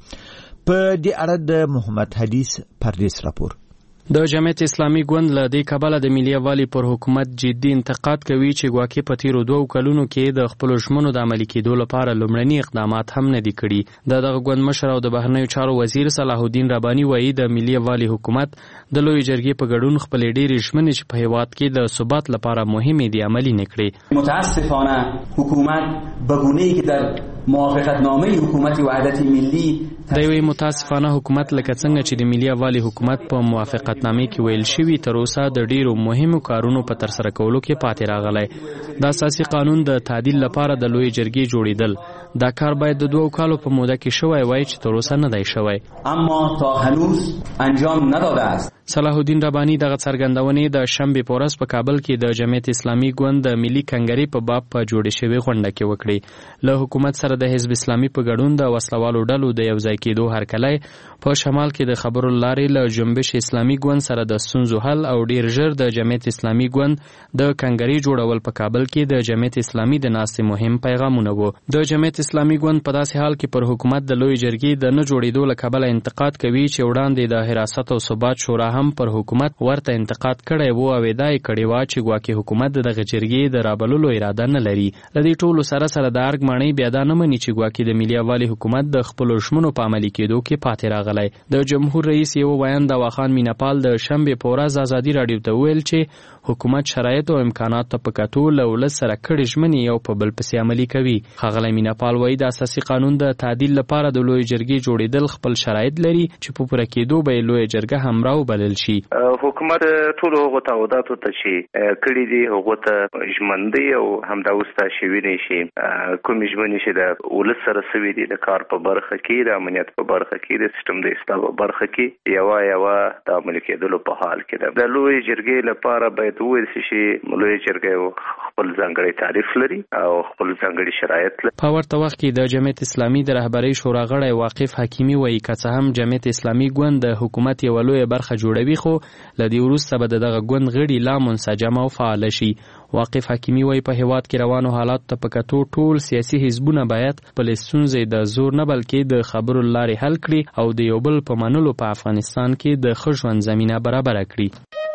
Speaker 2: په دې اړه د محمد حدیث پردیس راپور.
Speaker 12: د جمعیت اسلامي ګوند له دې کبله د ملي یوالي پر حکومت جدي انتقاد کوي چې ګواکې په تیرو 2 کلونو کې د خپلو ژمنو د عملي کېدو لپاره لومړني اقدامات هم نه دي کړي. دغه ګوند مشر او د بهرنیو چارو وزیر صلاح الدین رباني وایي د ملي یوالي حکومت د لوی جرګې په ګډون خپلې ډېرې ژمنې چې په هېواد کې د ثبات لپاره مهمې دي عملي نه کړي.
Speaker 20: متاسفانه حکومت به گونه‌ای که در موافقتنامه حکومت وحدت ملی
Speaker 12: د یوې متاسفانه حکومت لکه څنګه چې د ملي یوالي حکومت په موافقتنامې کې ویل شوي تر اوسه د ډیرو مهمو کارونو په ترسره کولو کې پاتې راغلی. د اساسي قانون د تعدیل لپاره د لوی جرګې جوړیدل دا کار باید د 2 کالو په موده کې شوی وای چې تر اوسه نه دی شوی
Speaker 20: اما تا هنوز انجام نداده است.
Speaker 12: صلاح الدین رباني دغه څرګندونې د شنبې په ورځ په کابل کې د جمعیت اسلامي ګوند د ملي کنګرې په باب په جوړې شوې غونډه کې وکړې. له حکومت سره د حزب اسلامي په ګډون د وسلوالو ډلو د یوځای کېدو هرکلی په شمال کې د خبرو لارې له جنبش اسلامي ګوند سره د ستونزو حل او ډیر ژر د جمعیت اسلامي ګوند د کنګرې جوړول په کابل کې د جمعیت اسلامي د ناستې مهم پیغامونه وو. د جمعیت اسلامي ګوند په داسې حال کې پر حکومت د لوی جرګې د نه جوړېدو له کبله انتقاد کوي چې وړاندې د حراست او ثبات شورا هم پر حکومت ورته انتقاد کړی وو او ادعا یې کړې وه چې ګواکې حکومت دغه جرګې د رابللو اراده نه لري. له دې ټولو سره سره د ارګ ماڼۍ بیا دا نه مني چې ګواکې د ملي یوالي حکومت د خپلو ژمنو په عملي کېدو کې پاتې راغلی. د جمهور رئیس یو ویان د واخان میناپال د شنبې په ورځ ازادي راډیو ته ویل چې حکومت شرایط او امکانات ته په کتو له ولس سره کړې ژمنې یو په بل پسې عملي کوي. ښاغلی میناپال وایي د اساسي قانون د تعدیل لپاره د لوی جرګې جوړېدل خپل شرایط لري چې په پوره کېدو به یې لویه جرګه هم راوبلل شي.
Speaker 21: حکومت ټولو هغو تعهداتو ته چې کړي دي هغو ته ژمن دی او همدا اوس ته شوي نه شي. کومې ژمنې چې د ولس سره سوي دي د کار په برخه کې، د امنیت په برخه کې، د سیستم د اصلاح په برخه کې یوه د عملي کېدلو په حال کې ده. د لوی جرګې لپاره باید وویل شي چې لوی جرګه خپل ځانګړی تعریف لري او خپل ځانګړي شرایط لري.
Speaker 12: په ورته وخت کې د جمعیت اسلامي د رهبرۍ شورا غړی واقف حکیمي وایي که څه هم جمعیت اسلامي ګوند د حکومت یوه لویه برخه جوړوي خو له دې وروسته به د دغه ګوند غړي لا منسجم او فعال شي. واقف حکیمي وایي په هېواد کې روانو حالاتو ته په کتو ټول سیاسي حزبونه باید خپلې ستونزې د زور نه بلکې د خبرو لارې حل کړي او د یو بل په منلو په افغانستان کې د ښه ژوند زمینه برابره کړي.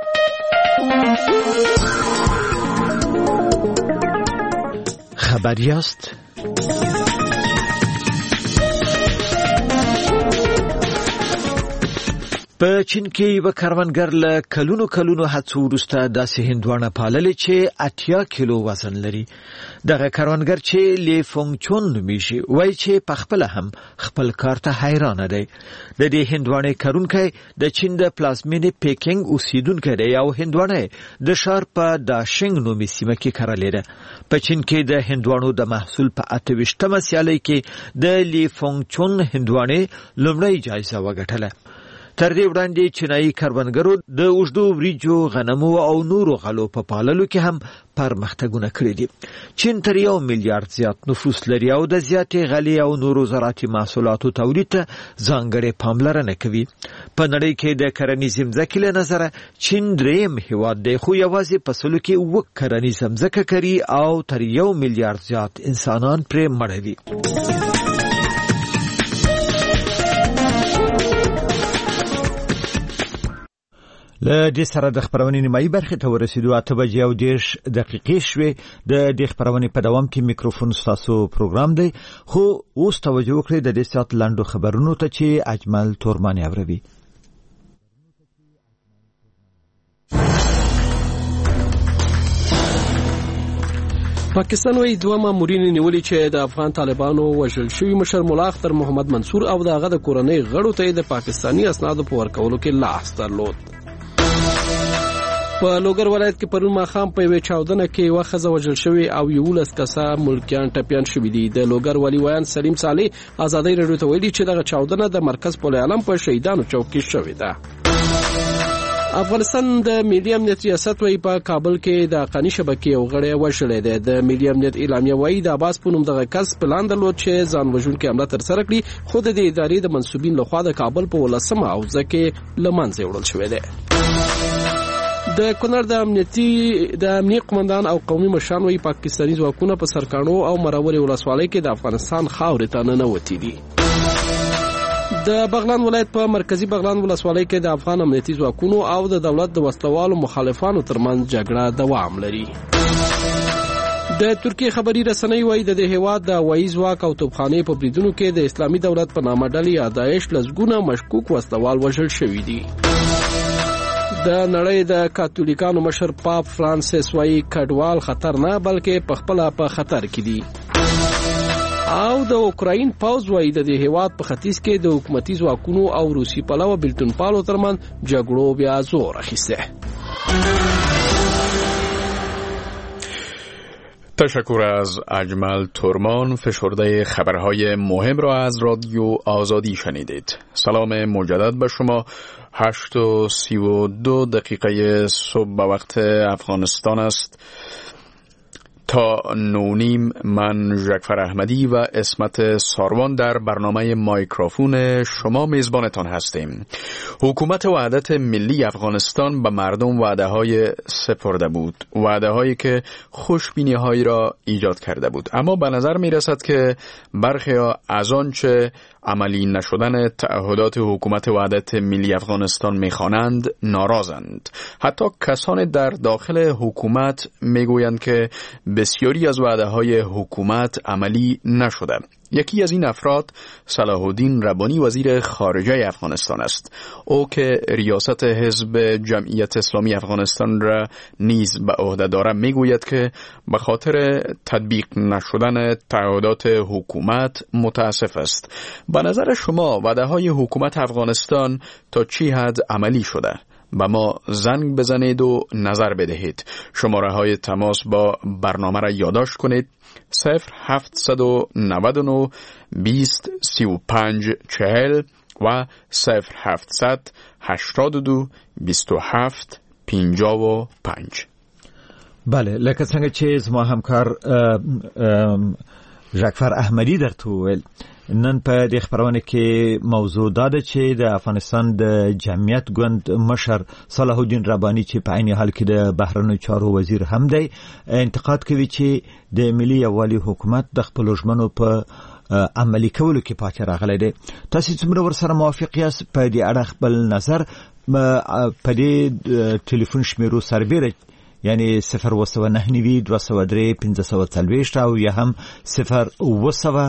Speaker 2: خبر یاست؟ په چین کې یو کاروانګر له کلونو هڅو وروسته داسې هندوانه پاللې چې 80 کیلو وزن لري. دغه کاروانګر چې لی فونګ چون نومیږي وایي چې په خپل هم خپل کار ته حیران دی. د دې هندوانه کارونکي د چین د پلازمینې پیکینګ اوسیدونکو دی او هندوانه د ښار په داشنګ نومي سیمه کې کرلې ده. په چین کې د هندوانو د محصول په 28مه سیالۍ کې د لی فونګ چون هندوانه لومړی جایزه وګټله. تر دې وړاندې چینایي کاروانګرو د اوږدو وریجو، غنمو او نورو غلو په پاللو کې هم پرمختګونه کړي دي. چین تر 1 میلیارډ زیات نفوس لري او د زیاتې غلې او نورو زراعتي محصولاتو تولید ته ځانګړې پاملرنه کوي. په نړۍ کې د کرنیزې ځمکې له نظره چین دریم هیواد دی، خو یوازې په سلو کې 9 کرنیزه ځمکه کوي او تر 1 میلیارډ زیات انسانان پرې مړه دي. له دې سره د خبرونې نیمایي برخې ته ورسېدو. 8:10 شوې. د دې خبرونې په دوام کې میکروفون ستاسو پروګرام دی، خو اوس توجه وکړئ د دې ساعت لاندو خبرونو ته چې اجمل تورمانی اوروي.
Speaker 3: پاکستان وایي 2 مامورین نیولي چې د افغان طالبانو وژل شوی مشر ملا اختر محمد منصور او دغه د کورنۍ غړو ته د پاکستانی اسنادو په ورکولو کې لاس درلود. په لوګر ولایت کې پرون ماښام په یوه چاودنه کې یوه ښځه وژل شوې او 11 کسه ملکیان ټپیان شوي دي. د لوګر والي ویان سلیم صالح ازادۍ راډیو ته ویلي چې دغه چاودنه د مرکز پل علم په شهیدانو چوک کې شوې ده. افغانستان د ملي امنیت ریاست وایي په کابل کې د حقاني شبکې یو غړی وژلی دی. د ملي امنیت اعلامیه وایي د عباس په نوم دغه کس پلان درلود چې ځان وژونکې حمله ترسره کړي، خو د دې ادارې د منصوبین لخوا د کابل په 18مه حوزه کې له منځه وړل شوی دی. د کونړ د امنیتي قومندان او قومي مشران وایي پاکستاني ځواکونه په سرکاڼو او مرورې ولسوالۍ کې د افغانستان خاورې ته ننوتي دي. د بغلان ولایت په مرکزی بغلان ولسوالۍ کې د افغان امنیتي ځواکونو او د دولت د وسلوالو مخالفانو ترمنځ جګړه دوام لري. د ترکیه خبري رسنۍ وایي د دې هیواد د هوایي ځواک او توپخانې په بریدونو کې د اسلامي دولت په نامه ډلې یا داعش لسګونه مشکوک وسلوال وژل شوي دي. د نړۍ د کاتولیکانو مشر پاپ فرانسیس وایي کډوال خطر نه بلکې پخپله په خطر کې دي. او د اوکراین پوز وایي د دې هیواد په ختیځ کې د حکومتي ځواکونو او روسي پلوه بلټنپالو ترمنځ جګړو بیا زور اخیسته.
Speaker 1: تشکر از اجمل تورمان. فشرده خبرهای مهم را از رادیو آزادی شنیدید. سلام مجدد به شما. 8:32 صبح به وقت افغانستان است. تا 9:30 من جعفر احمدی و اسمت ساروان در برنامه مایکروفون شما میزبانتان هستیم. حکومت وحدت ملی افغانستان به مردم وعده‌های سپرده بود، وعده‌هایی که خوشبینی‌هایی را ایجاد کرده بود، اما به نظر می‌رسد که برخی‌ها از آنچه عملی نشدن تعهدات حکومت وحدت ملی افغانستان می‌خوانند ناراضند. حتی کسان در داخل حکومت میگویند که بسیاری از وعده‌های حکومت عملی نشده. یکی از این افراد صلاح الدین ربانی وزیر خارجه افغانستان است. او که ریاست حزب جمعیت اسلامی افغانستان را نیز به عهده دارد میگوید که به خاطر تطبیق نشدن تعهدات حکومت متاسف است. به نظر شما وعده‌های حکومت افغانستان تا چی حد عملی شده؟ با ما زنگ بزنید و نظر بدهید. شماره های تماس با برنامه را یادداشت کنید: 0799 20 35 40 و 0700 82 27 55.
Speaker 2: بله، لکه څنګه چې زما همکار جعفر احمدی درته وویل، نن په دې خبرونه کې موضوع دا ده چې د افغانستان د جمعیت ګوند مشر صلاح الدین ربانی چې په عین حال کې د بهرنیو چارو وزیر هم دی، انتقاد کوي چې د ملي یووالي حکومت د خپل ژمنو په عملي کولو کې پاتې راغلی دی. تاسو څومره ورسره موافق یاست؟ په دې اړه خپل نظر په دې ټلیفون شمیرو سربېره یعنی 029 203 540 او یا هم 0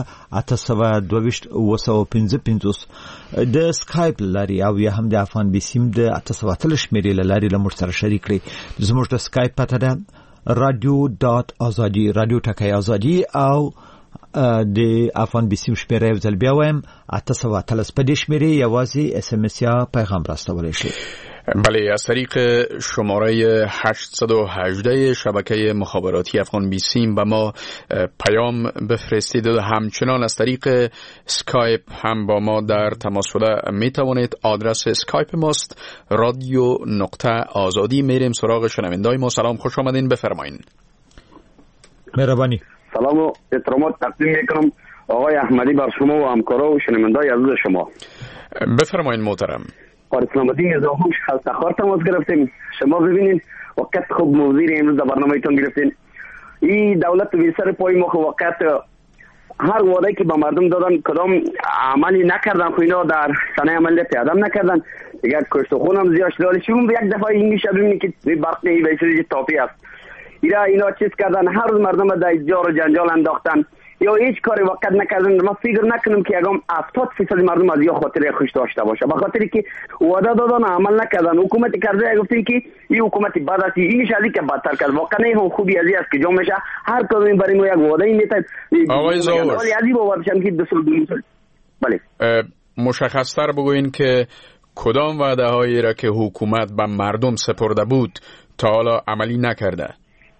Speaker 2: د سکایپ لاري او یا هم د افغان بیسیم د 8 شمیرې لاري لمر سره شریک کړئ. زموږ د سکایپ پته ده radio.azadi radio ټکای ازادي او د افغان بیسیم شمیره ځل بیا وایم 8 په دې شمیره یوازې اس ام اس یا پیغام راستولای شي.
Speaker 1: بله، از طریق شماره 818 شبکه مخابراتی افغان بیسیم به ما پیام بفرستید و همچنان از طریق سکایپ هم با ما در تماس شده می توانید. آدرس اسکایپ ماست radio.azadi. میریم سراغ شنوندای ما. سلام، خوش آمدین، بفرمایین.
Speaker 2: مهربانی.
Speaker 4: سلام و احترامات تقدیم میکنم آقای احمدی بر شما و همکارا و شنوندای عزیز شما.
Speaker 1: بفرمایین محترم.
Speaker 4: اسلام الدین زاهوش از تخار تماس گرفتیم. شما ببینید وقت خوب موضوع امروز در برنامه‌تون گرفتین. این دولت به سر پای ما وقت هر وعده که به مردم دادن کدام عملی نکردن، خو اینا در سنه عملیات ادم نکردن. دیگه کشت و خونم زیاد شده. شما یک دفعه این میشه ببینید که برقی به سری تاپی است. اینا چیز کردن، هر روز مردم در جار و جنجال انداختن یا هیچ کاری وقت نکردن. ما فکر نکنم که اگم 70% مردم از یا خاطر خوش داشته باشه، به خاطری که وعده دادن عمل نکردن. حکومت کرده گفتین که این حکومت بد است، این شادی که بدتر کرد. واقعا این خوبی ازی است که جو میشه هر کدوم برای ما یک وعده میتاد.
Speaker 1: آقای زاوش،
Speaker 4: ازی باورشم که 2 سال. بله،
Speaker 1: مشخص‌تر بگوین که کدام وعده هایی را که حکومت به مردم سپرده بود تا حالا عملی نکرده.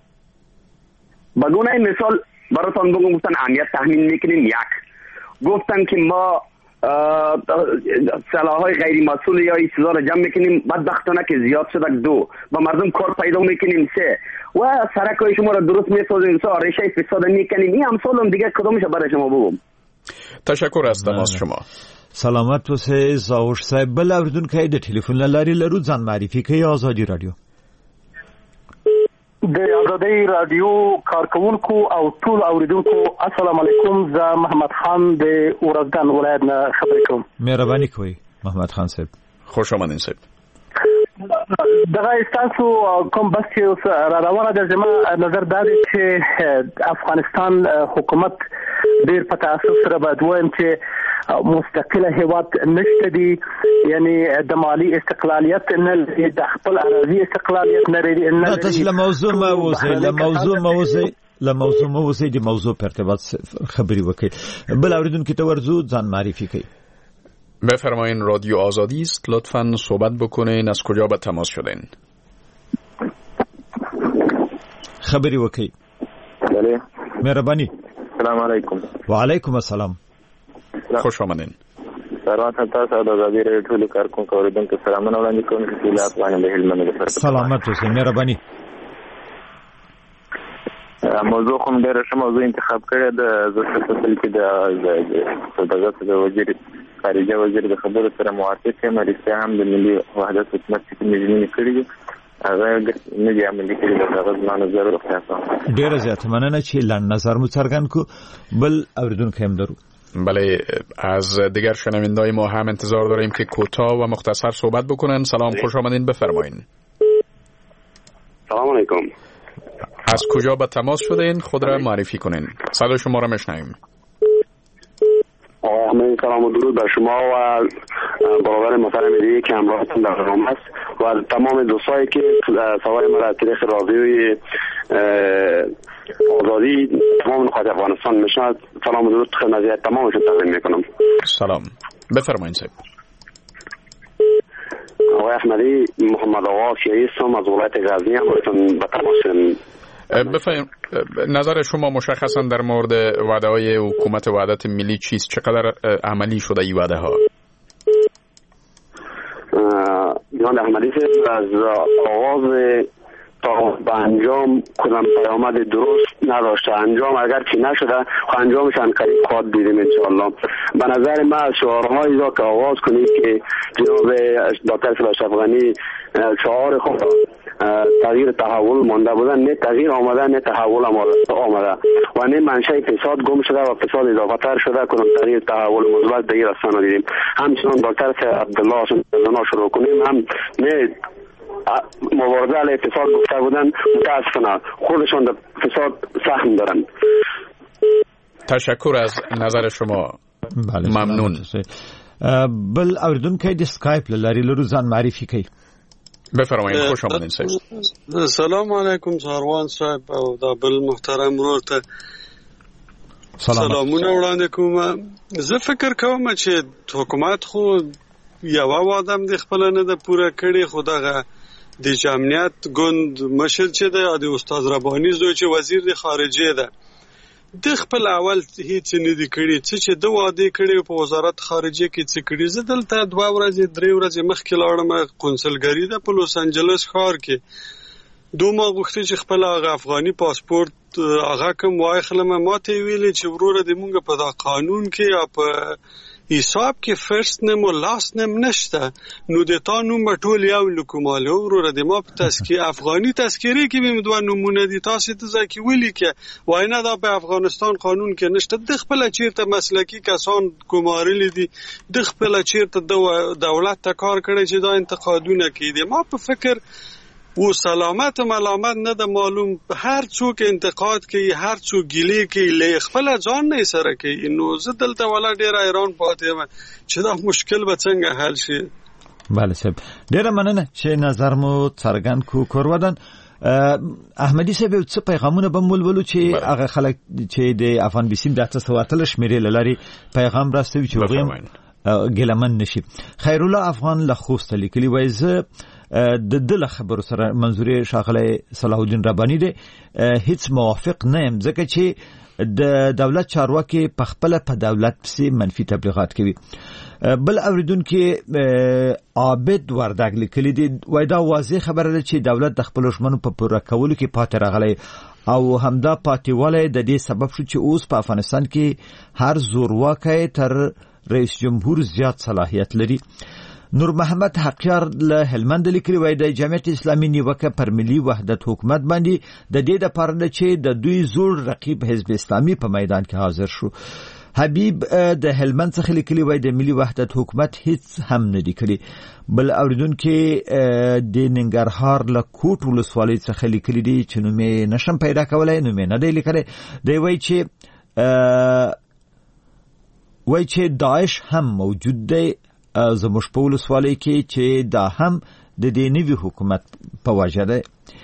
Speaker 4: بدون این مثال براتون بگم، گفتن امنیت تامین میکنیم. یک گفتن که ما سلاح‌های غیر مسئول یا این چیزا رو جمع میکنیم، بدبختانه که زیاد شده. 2 با مردم کار پیدا میکنیم. 3 و سرکای شما رو درست میسازیم. 4 ریشه فساد میکنیم. این امثال هم دیگه کدومش برای شما بگم.
Speaker 1: تشکر از تماس شما.
Speaker 2: سلامت اوسئ زاوش صاحب. بل اوریدونکو د ټلیفون لاري لرو ځان معرفي کوي. آزادي رادیو
Speaker 22: د آزادی رادیو کارکونکو او ټول اوریدونکو السلام علیکم. زه محمد خان د اورزګان ولایت نه خبرې کوم.
Speaker 2: مهرباني کوئ محمد خان صاحب.
Speaker 1: خوش آمدین صاحب.
Speaker 22: دغه تاسو کوم بس چې را روانه ده، زما نظر دا دی چې افغانستان حکومت ډیر په تاسو سره باید وایم چې مستقله هیواد نشته دی. یعنی د مالی استقلالیت نه لري، د خپل اراضي استقلالیت نه لري.
Speaker 2: تاسو له موضوع ما وځي د موضوع په ارتباط خبري وکړي. بل اوریدونکو ته ورزو ځان معرفي کوي.
Speaker 1: بفرمایین، رادیو آزادی است، لطفاً صحبت بکنین. از کجا به تماس شدین؟
Speaker 2: خبری وکړئ.
Speaker 22: بله،
Speaker 2: مهرباني.
Speaker 22: سلام علیکم.
Speaker 2: و علیکم السلام.
Speaker 1: خوش آمدین.
Speaker 22: سلامات تاسو د آزادی رادیو ټول کارکونکو اوریدونکو سلامونه وړاندې کوم چې ټول افغان د هلمند د
Speaker 2: سلامات اوسئ. مهرباني.
Speaker 22: موضوع کوم ډېر ښه موضوع انتخاب کړی د زړه کې د وزیر خارجه وزیر د خبرو سره موافق یم. رښتیا هم د ملي وحدت حکومت چې مجموعي کړی دي هغه نه دی عملي کړی. هغه زما نظر راځي.
Speaker 2: ډېر زیات مننه چې لاند نظر مو څرګند کو. بل اوریدونکو هم درو.
Speaker 1: بله، از دیگر شنوندای ما هم انتظار داریم که کوتاه و مختصر صحبت بکنن. سلام، خوش آمدین، بفرمایین.
Speaker 4: سلام علیکم.
Speaker 1: از کجا به تماس شدین؟ خود را معرفی کنین. صدای شما را میشنویم.
Speaker 4: همه سلام و درود بر شما و برادر محترم دیگه که همراهتون در برنامه است و تمام دوستایی که سوال ما را طریق رادیوی آزادی تمام نقاط افغانستان میشنوند. سلام و درود خدمت تمامشون تقدیم میکنم.
Speaker 1: سلام، بفرمایید صاحب.
Speaker 4: آقای احمدی، محمد آقا آسیایی هستم، از ولایت غزنی هم به تماس.
Speaker 1: بفرمایید نظر شما مشخصا در مورد وعده های حکومت وحدت ملی چیست؟ چقدر عملی شده این وعده ها؟
Speaker 4: جناب احمدی از آغاز تا به انجام کدام پیامد درست نداشته. انجام اگر چی نشده انجامش هم قریب خواهد دیدیم انشاءالله. به نظر من از شعارهایی را که آغاز کنید که جناب دکتر سلاش افغانی شعار خود تغییر تحول مانده بودن، نه تغییر آمده نه تحول آمده و نه منشأ فساد گم شده و فساد اضافه تر شده. کدام تغییر تحول مثبت دیگر اصلا ندیدیم. همچنان دکتر عبدالله شروع کنیم هم نه مبارزه علیه فساد گفته بودن، متاسفانه خودشان در فساد سهم دارن.
Speaker 1: تشکر از نظر شما. ممنون.
Speaker 2: بل اوریدونکو د اسکایپ لاري لرو ځان معرفي کوي.
Speaker 1: بفرمایید. خوش آمدین صاحب.
Speaker 5: السلام علیکم ساروان صاحب او دا بل محترم ورور ته سلامونه وړاندې کوم. زه فکر کوم چې حکومت خو یو وادم د خپل نه د پوره کړي، خو دغه د جمعیت ګوند مشر چې د استاد رباني زوی چې وزیر د خارجه ده د خپل اول هیڅ نه دی کړی چې د واده کړي په وزارت خارجه کې څه کړي. زه دلته 2 ورځې 3 ورځې مخکې لاړم قونسلګری ده په لوس انجلس ښار کې. دوه غوښتي چې خپل هغه افغاني پاسپورت هغه کوم واخلم، ماته ویلي چې وروره د مونږ په دا قانون کې یا په حساب کې فرست نیم او لاست نیم نشته، نو د تا نوم ټول یو لکوماله وروره د ما په تذکیه افغاني تذکیره کې به دوه نمونه دي، تاسو ته ځکه ویلي کې وای نه دا په افغانستان قانون کې نشته. د خپل چیرته مسلکی کسان کومارل دي، د خپل چیرته دولت ته کار کړي چې دا انتقادونه کوي. ما په فکر و سلامت و ملامت نه د معلوم، هر څوک انتقاد کوي، هر څوک ګیلې کوي، له خپل ځان نه سره کوي. نو زه دلته ولا ډیر ایران پاتې یم چې دا مشکل به څنګه حل شي.
Speaker 2: بله صاحب ډیره مننه چې نظر مو څرګند کو کورودن. احمدي صاحب څه پیغامونه به مولولو چې هغه خلک چې د افغان بیسیم د 800 شمیرې لاري پیغام راستوي چې وګیم ګلمن نشي. خیر الله افغان له خوست لیکلي وای زه د دله خبرو سره منظوري شاغله صلاح الدین ربانی دی هیڅ موافق نه يم، ځکه چې د دولت چارواکي په خپل په دولت پسې منفي تبلیغات کوي. بل اوریدونکو عابد وردګ لیکلي دی وای دا واضح خبره ده چې دولت د خپل ژمنو په پوره کولو کې پاتې راغلی او همدا پاتېوالی د دې سبب شو چې اوس په افغانستان کې هر زورواکي تر رئیس جمهور زیات صلاحیت لري. نور محمد حقیار له هلمند لیکلي وای د جمعیت اسلامي نیوکه پر ملي وحدت حکومت باندې د دې د پاره چې د دوی زوړ رقیب حزب اسلامي په میدان کې حاضر شو. حبیب د هلمند څخه لیکلي وای د ملي وحدت حکومت هیڅ هم نه دی کړی. بل اوریدونکو د ننګرهار له کوټ ولسوالۍ څخه لیکلي دي چې نو مې نشم پیدا کولای، نو مې نه دی لیکلی. دی وای چې داعش هم موجود دی زموږ په ولسوالۍ کې چې دا هم د دې نوي حکومت په وجه ده.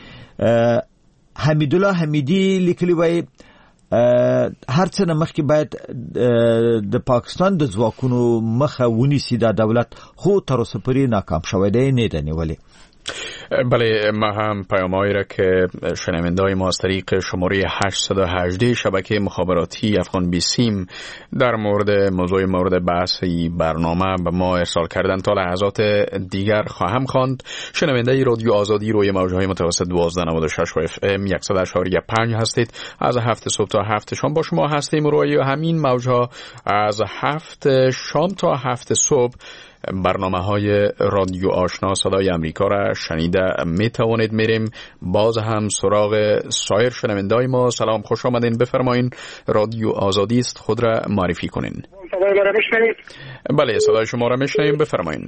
Speaker 2: حمید الله حمیدی لیکلی وای هر څه نه مخکې باید د پاکستان د ځواکونو مخه ونیسي دا دولت، خو تر اوسه پورې ناکام شوی دی، نه دی نیولی.
Speaker 1: بله ما هم پیام‌هایی را که شنونده‌های ما از طریق شماره 818 شبکه مخابراتی افغان بیسیم در موضوع مورد بحث برنامه به ما ارسال کردن تا لحظات دیگر خواهم خواند. شنونده رادیو آزادی روی موج‌های متوسط 1296 و FM 100.5 هستید. از 7 صبح تا 7 شام با شما هستیم. روی همین موج‌ها از 7 شام تا 7 صبح برنامه‌های رادیو آشنا صدای امریکا را شنیده می توانید. میریم باز هم سراغ سایر شنونده‌های ما. سلام، خوش آمدین، بفرمایین. رادیو آزادی است، خود را معرفی کنین.
Speaker 7: صدای ما را میشنوید؟
Speaker 1: بله، صدای شما را میشنویم، بفرمایین.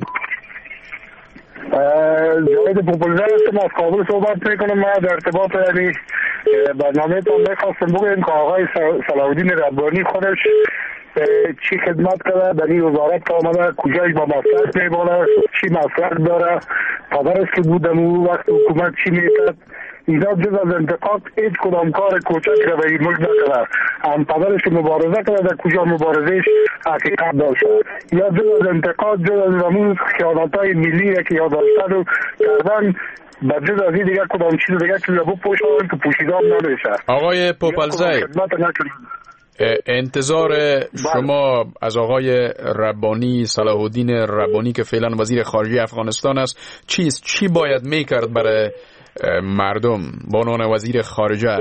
Speaker 7: جاوید پوپلزر هستم، از کابل صحبت میکنم. ما در ارتباط برنامه تان میخواستم بگویم که آقای صلاح الدین ربانی خودش چی خدمت کرده در این وزارت که آمده، کجایش با مسلک میباله، چی مسلک داره، پدرش که بودم او وقت حکومت چی میکرد. اینا جز از انتقاد هیچ کدام کار کوچک را به این ملک نکرده. هم پدرش مبارزه کرده، در کجا مبارزهش حقیقت داشته. یا جز از انتقاد، جز از همون خیانت‌های ملی را که یادداشتن رو کردن، بعد از این دیگه کدام چیز دیگه که لبو پوشان که پوشیدام نمیشه.
Speaker 1: آقای پوپلزی، انتظار شما از آقای ربانی، صلاح الدین ربانی که فعلا وزیر خارجه افغانستان است چیست؟ چی باید میکرد برای مردم به عنوان وزیر خارجه؟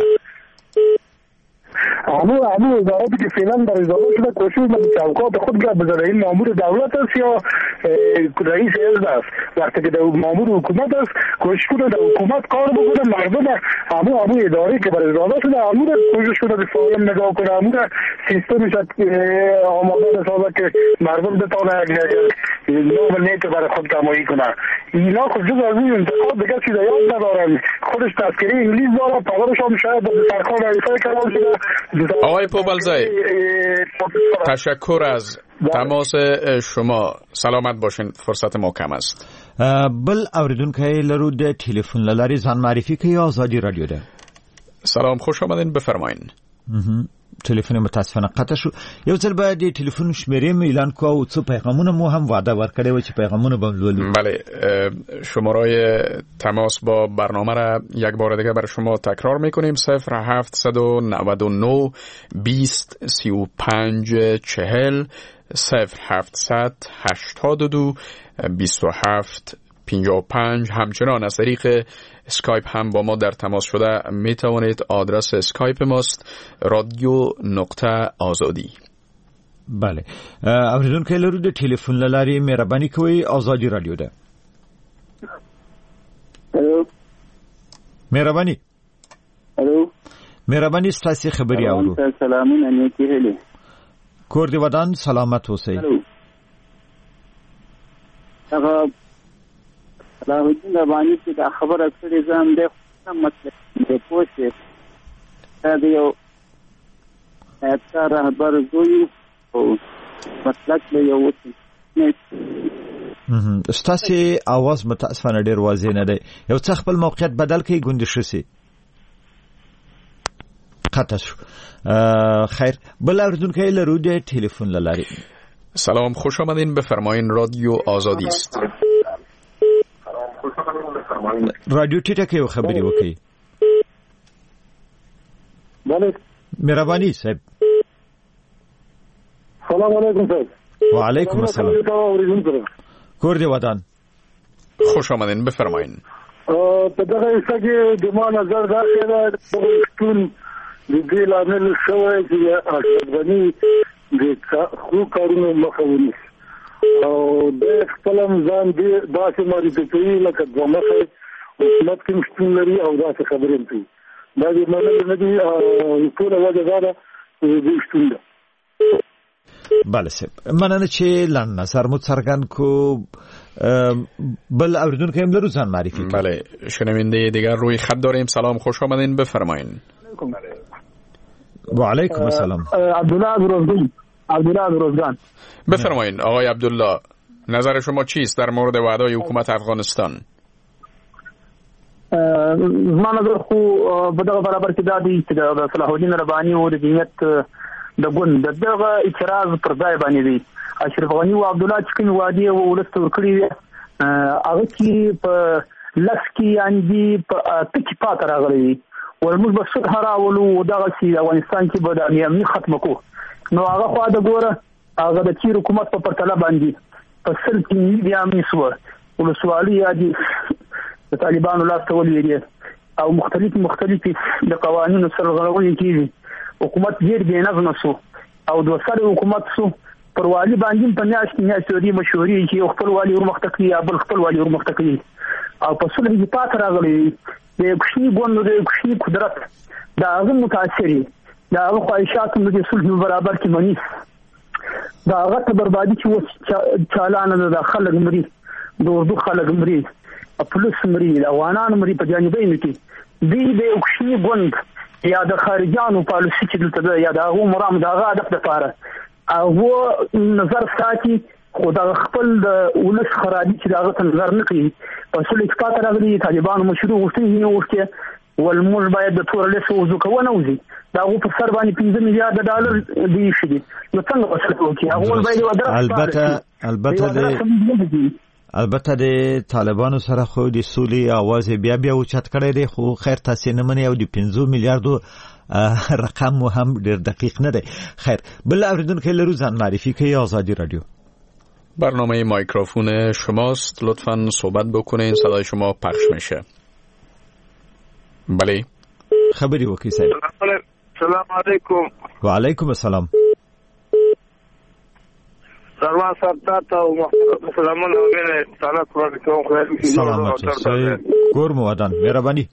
Speaker 7: همون وزارتی که فعلا در اداره شده کوشش به چوکات خود را بذاره. این مامور دولت است یا رئیس حزب است؟ وقتی که در مامور حکومت است کوشش کنه در حکومت کار بکنه، مردم همو اداره که برای اراده شده همو کوشش کنه به سالم نگاه کنه، همو سیستمش آماده بسازه که مردم بتونه نام نیک برای خود کمایی کنه. اینا خود جز از این انتخاب دیگه چیزا یاد ندارن، خودش تذکره انگلیس داره، پدرش هم شاید به سرکار رئیسای کلام شده.
Speaker 1: آقای پوبلزای تشکر از تماس شما، سلامت باشین، فرصت ما کم است.
Speaker 2: بل اوریدونکو لرو د ټلیفون لاري ځان معرفي کوي آزادي رادیو ده.
Speaker 1: سلام، خوش آمدین، بفرمایین.
Speaker 2: تلیفون متاسفانه قطع شو. یو ځل بعد د تلیفون شمیرې اعلان کو او څه پیغامونه مو هم وعده ورکړی و چې پیغامونه به ولولو.
Speaker 1: بله، شماره تماس با برنامه را یک بار دیگه برای شما تکرار میکنیم: 0799 20 35 40 0782 27 55. همچنان از طریق اسکایپ هم با ما در تماس شده می توانید. آدرس اسکایپ ماست radio.azadi.
Speaker 2: بله، اوریدونکو لرو د ټلیفون لاري مهرباني کوئ، آزادي رادیو ده. مهرباني.
Speaker 6: الو،
Speaker 2: مهرباني ستاسو خبري اورو.
Speaker 6: سلامونه نیکی هلي.
Speaker 2: کور دی ودان سلامت اوسئ.
Speaker 6: هغه راوځي باندې چې دا خبره کړې ځم د مطلب د پوښتنه دا یو رهبر زوی او مطلب یو وڅ
Speaker 2: ستاسو आवाज متاسفانه ډیر واضح نه دی. یو څه خپل موقعیت بدل کړئ، ګوندې شي. قطع شو. خیر، بل اوریدونکو لرو د ټلیفون لاري.
Speaker 1: سلام، خوش آمدین، بفرمایین. رادیو آزادی است.
Speaker 2: رادیو ټیټه کې خبري وکړي.
Speaker 7: بله،
Speaker 2: مهرباني صاحب.
Speaker 7: سلام علیکم صاحب.
Speaker 2: وعلیکم السلام. کور دی ودان.
Speaker 1: خوش آمدین، بفرمایین.
Speaker 7: په دغه څه کې د ما نظر دا چې ټول د دې لامل شوی چې افغاني د خو کارونو مخه ونیسي او د خپل ځان دې داسې معرفي کوي لکه دمخه حکومت کې مشتون لري او داسې خبرې کوي. دا د منل نه دي ټول وجه دا ده چې مشتون ده.
Speaker 2: بله صاحب، مننه چې لاند نظر مو څرګند کو. بل اوریدونکو هم لرو ځان معرفي.
Speaker 1: بله، شنونده دیگر روی خط داریم. سلام، خوش آمدین، بفرمایین.
Speaker 2: و علیکم السلام.
Speaker 6: عبدالله روزگان.
Speaker 1: بفرمایین آقای عبدالله، نظر شما چیست در مورد وعده حکومت افغانستان؟
Speaker 6: زما نظر خو په دغه برابر کې دا دی چې د صلاح الدین رباني او د جمعیت د ګوند دغه اعتراض پر ځای باندې دی. اشرف غنی او عبدالله چې کوم وعده او ولست ورکړي هغه کې په لس کې یعنی په تک پات راغلي ولمز به صلح راولو دغه چې افغانستان کې به د امنیت ختم کو. نو هغه خو دا ګوره هغه د چیر حکومت په پرتله باندې په سل کې بیا میسو ولسوالي یادي د طالبانو لاس ته ولېږي او مختلف د قوانینو سره غوړي کیږي. حکومت ډیر بې نظم شو او د وسره حکومت شو پر والی باندې په میاشتې دی مشورې چې یو خپل والی ورمخته کوي یا بل خپل والی ورمخته کوي او په صلح کې پات راغلي. د کوشي ګوند د کوشي قدرت دا هغه متاثري دا هغه خواهشات د صلح برابر کې مني دا هغه ته بربادي چې چالانه د خلک مري د اردو خلک مري پولیس مري افغانان مري په جانبین کې دی د کوشي ګوند یا د خارجانو پالیسي چې دلته یا د هغه مرام د هغه هدف لپاره او نظر ساتي خو دا خپل د ولس خرابي چې دا غته نظر نه کوي. په صلح کې پات راغلي طالبانو مشروع غوښتنې نه ورته ولمر باید د تورلس وزو کوونه وزي دا غو په سر باندې 15 میلیارډ ډالر دی شي. نو څنګه وسله کوي هغه باید
Speaker 2: البته د طالبانو سره خو د سولې आवाज بیا اوچت کړی دی، خو خیر تاسو نه منئ او د 15 میلیارډو رقم هم ډیر دقیق نه دی. خیر، بل اوریدونکو لرو ځان معرفی کوي. آزادی رادیو
Speaker 1: برنامه مایکروفون شماست، لطفاً صحبت بکنین، صدای شما پخش میشه. بله،
Speaker 2: خبری وکړئ صاحب.
Speaker 6: سلام علیکم.
Speaker 2: و علیکم السلام.
Speaker 11: سلام صاحب ته محترم سلامونه وګړي سلام کوم
Speaker 2: سلامات کور مو ودان مهرباني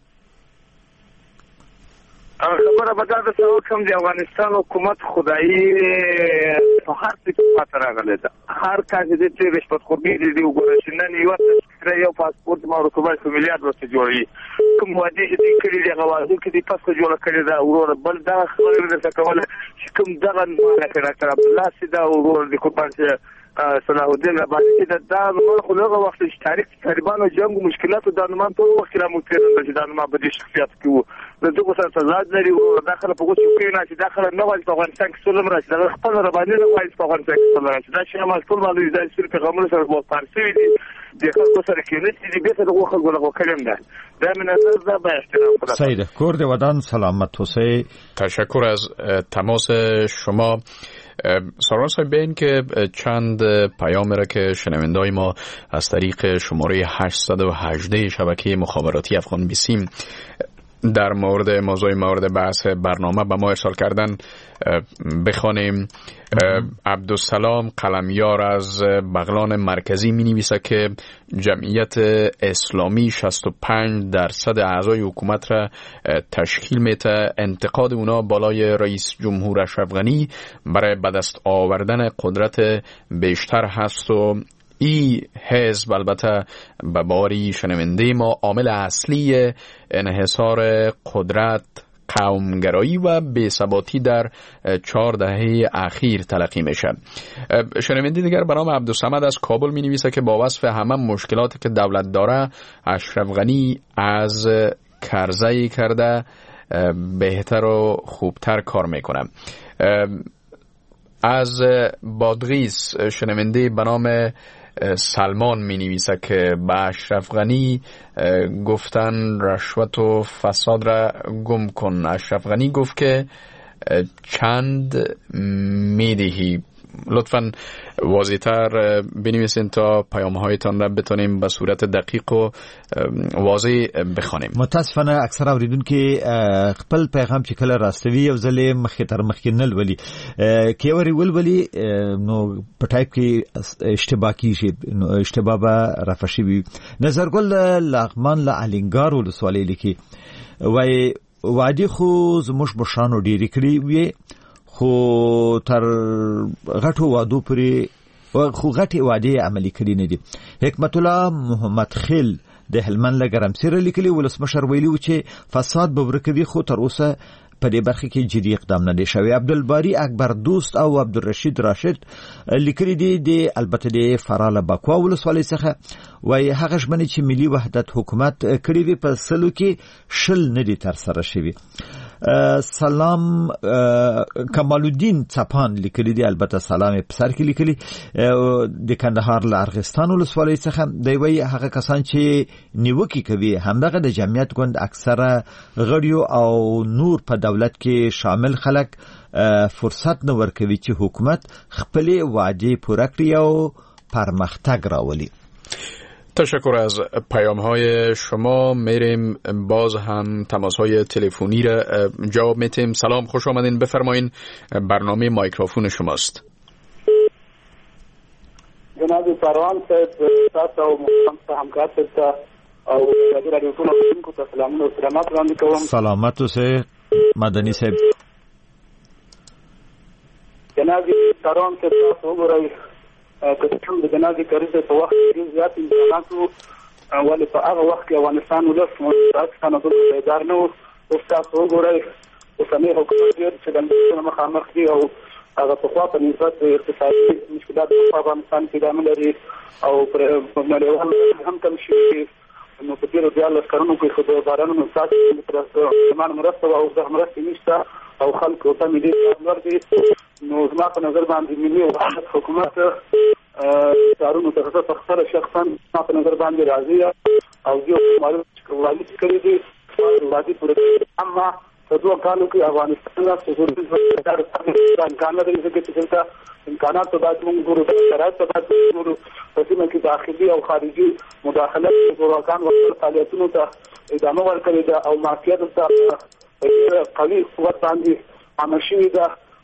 Speaker 11: خبره به دا څه کوم دی افغانستان حکومت خدایي په هر څه کې پاتې راغلی ده هر کار دې چې رشوت خوري دې وګورئ نن یو تذکره یو پاسپورت ما ورکوبای په میلیارډ ورته جوړي کوم وادي چې کړي دی غواړي چې دې پاسپورت جوړ کړی دا ورور بل دا خبره درته کوله چې کوم دغه ډاکټر عبد الله سیدا ورور د کوپانسه صلاح الدین رباني دا نو خو هغه وخت چې تاریخ طالبانو جنگ او مشکلات د نومان ټول وخت را مو تیر د ځان ما په دې شخصیت کې د دغه سره سزا لري او داخله په کوڅو کې نه چې داخله نه وایي په افغانستان کې سولم راځي دا خپل رباني نه وایي په افغانستان کې سولم راځي دا چې ما ټول معلومات د سر پیغامونو سره په فارسی دي د خلکو سره کې نه چې به څه دغه خلکو کلم ده دا من نظر دا با احترام
Speaker 2: سید کورد ودان سلامت حسین
Speaker 1: تشکر از تماس شما. ساران صاحب به این که چند پیام را که شنوندای ما از طریق شماره 818 شبکه مخابراتی افغان بیسیم در مورد بحث برنامه به ما ارسال کردن بخوانیم. عبدالسلام قلمیار از بغلان مرکزی می نویسه که جمعیت اسلامی 65% اعضای حکومت را تشکیل میده. انتقاد اونا بالای رئیس جمهور اشرف غنی برای به دست آوردن قدرت بیشتر هست و ای حزب البته به باری شنونده ما عامل اصلی انحصار قدرت، قومگرایی و بی‌ثباتی در 4 دهه اخیر تلقی میشه. شنونده دیگر به نام عبدالصمد از کابل می نویسه که با وصف همه مشکلاتی که دولت داره اشرف غنی از کرزی کرده بهتر و خوبتر کار میکنه. از بادغیس شنونده به نام سلمان می نویسه که به اشرف غنی گفتن رشوت و فساد را گم کن. اشرف غنی گفت که چند میدهی. لطفاً واضح‌تر بنویسین تا پیام‌هایتان را بتونیم به صورت دقیق و واضح بخوانیم.
Speaker 2: متاسفانه اکثر اوریدونکو خپل پیغام چې کله راستوي یو ځلې مخې تر مخکې نه لولي کې وری ولولي نو په ټایپ کې اشتباه کیږي نو اشتباه به رافشي وي. نظرګل لغمان له الینګار ولسوالۍ لیکي وای وادي خو زموږ بشانو ډیری کړی وي خو تر غټو وادو پرې خو غټي وادي عملي کړی نه دي. حکمت الله محمد خیل د هلمند لګرمسیر لیکلي ولسمشر ویلي چې فساد به ورکوي خو تر اوسه په دې برخه کې جدي اقدام نه دی شوی. عبدالباری اکبر دوست او عبدالرشید راشد لیکلي دي د البته د فراله بکوا ولسوالۍ څخه وای هغه ژمنې چې ملي وحدت حکومت کړی وي په سلو کې شل نه دي تر سره شوی. سلام کمال الدین چپان لیکلی دی البته سلام په سر کې لیکلی د کندهار له ارغستان ولسوالۍ څخه دی وی هغه کسان چې نیوکه کوي همدغه د جمعیت ګوند اکثره غړیو او نور په دولت کې شامل خلک فرصت نه ورکوي چې حکومت خپل وعده پوره کړي او پرمختګ راولي.
Speaker 1: تشکر از پیام‌های شما. میریم باز هم تماس‌های تلفنی را جواب میتیم. سلام، خوش آمدین، بفرمایین، برنامه مایکروفون شماست.
Speaker 8: جناب پروان صاحب تاسو او محترم همکار ته او رادیو ټول کو ته سلامونه او سلامات وړاندې کوم.
Speaker 2: سلامات اوسه مدني صاحب.
Speaker 8: جناب پروان صاحب تاسو وګورئ کوم د جنازې کړي په وخت کې زیات امکاناتو ولې په هغه وخت کې افغانستان ولس پاکستان د بیدار نه او تاسو وګورئ اوسنی حکومت چې د مخامخ دی او هغه په خوا په نسبت اقتصادي مشکلات په افغانستان کې دامن لري او په نړیوال هم کم شي نو په دې ډول کارونو کې خو د بارانونو ساتنه ترڅو مرسته او د مرستې نشته او خلکو ته ملي ورته نو زما په نظر باندې ملي وحدت حکومت کارونو ته څه خطر شخصا په نظر باندې راځي او یو معلومات کوي کړی دي وادي پورې اما په دوه کالو کې افغانستان له څو امکان لري چې څنګه امکانات په باندې موږ ګورو شرایط په باندې ګورو په دې کې داخلي او خارجي مداخلت پروګرام او فعالیتونو ته ادامه ورکړي دا او مارکیټ ته قوي قوت باندې عمل شوی دا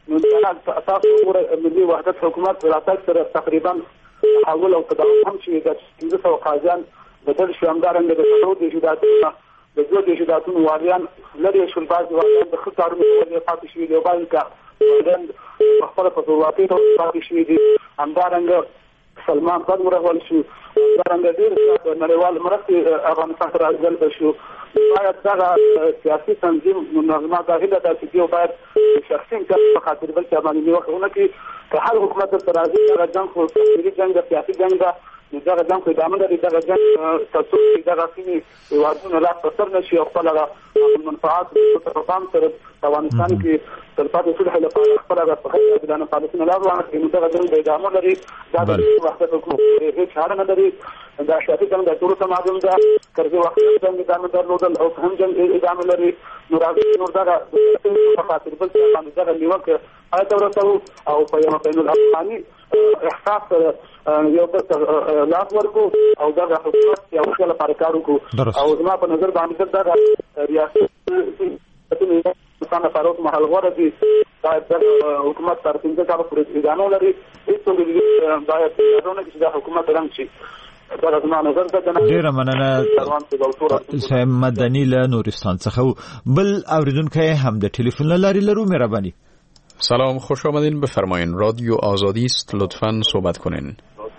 Speaker 8: نو تاسو وګورئ ملي وحدت حکومت راتګ سره تقریبا تحول او تداوم هم شوي د 1500 قاضیان بدل شو. همدارنګه د څلور دیشداتونو د دوه دیشداتونو والیان لري شول، بعضې والیان د ښه کارونو وجې پاتې شوي دي او بعضې والیان خپله په زورواکۍ ډول پاتې شوي دي. همدارنګه سلمان بد ورغول شو. همدارنګه ډېر زیات نړیوال مرستې افغانستان ته راجلبه شو. باید دغه سیاسي تنظیم منظمات دا هیله ده چې دوی باید شخصي امتیاز په خاطر بل چا باندې نیوکه ونه کړي. که هر حکومت درته راځي دغه جنګ خو تفصیلي جنګ ده، سیاسي جنګ ده، نو دغه جنګ خو ادامه لري. دغه جنګ تر څو چې دغه سیمې هېوادونه لاس په سر نه شي او خپل هغه منفعات په پام سره په افغانستان کې تلپاتې صلح لپاره خپل هغه صحیح عادلانه فعالیتونه لازم کړي، نو دغه جنګ به ادامه لري. دا د وحدت حکومت هېڅ چاره نه لري. دا سیاسي جنګ د ټولو ته معلوم ده. کرزي وخت جنګ ادامه درلودل او هم جنګ ادامه لري. نو راځي نور دغه په خاطر بل څه باندې دغه نیوکه آیت ورسوو او په یو بین الافغاني احساس یو بل لاس ورکو او دغه حکومت یو څه لپاره کار وکړو. او زما په نظر باندې دغه ریاست لپاره اوس مهال غوره دي. باید دغه حکومت تر 15 کاله پورې ادامه لري. هېڅوک باید اجازه چې دا حکومت رنګ شي.
Speaker 2: ډیره مننه صاحب مدني له نورستان څخه. بل اوریدونکو هم د ټلیفون لارې لرو. مهرباني.
Speaker 1: سلام، خوش آمدین، بفرمایین. رادیو آزادی است، لطفاً صحبت کنین.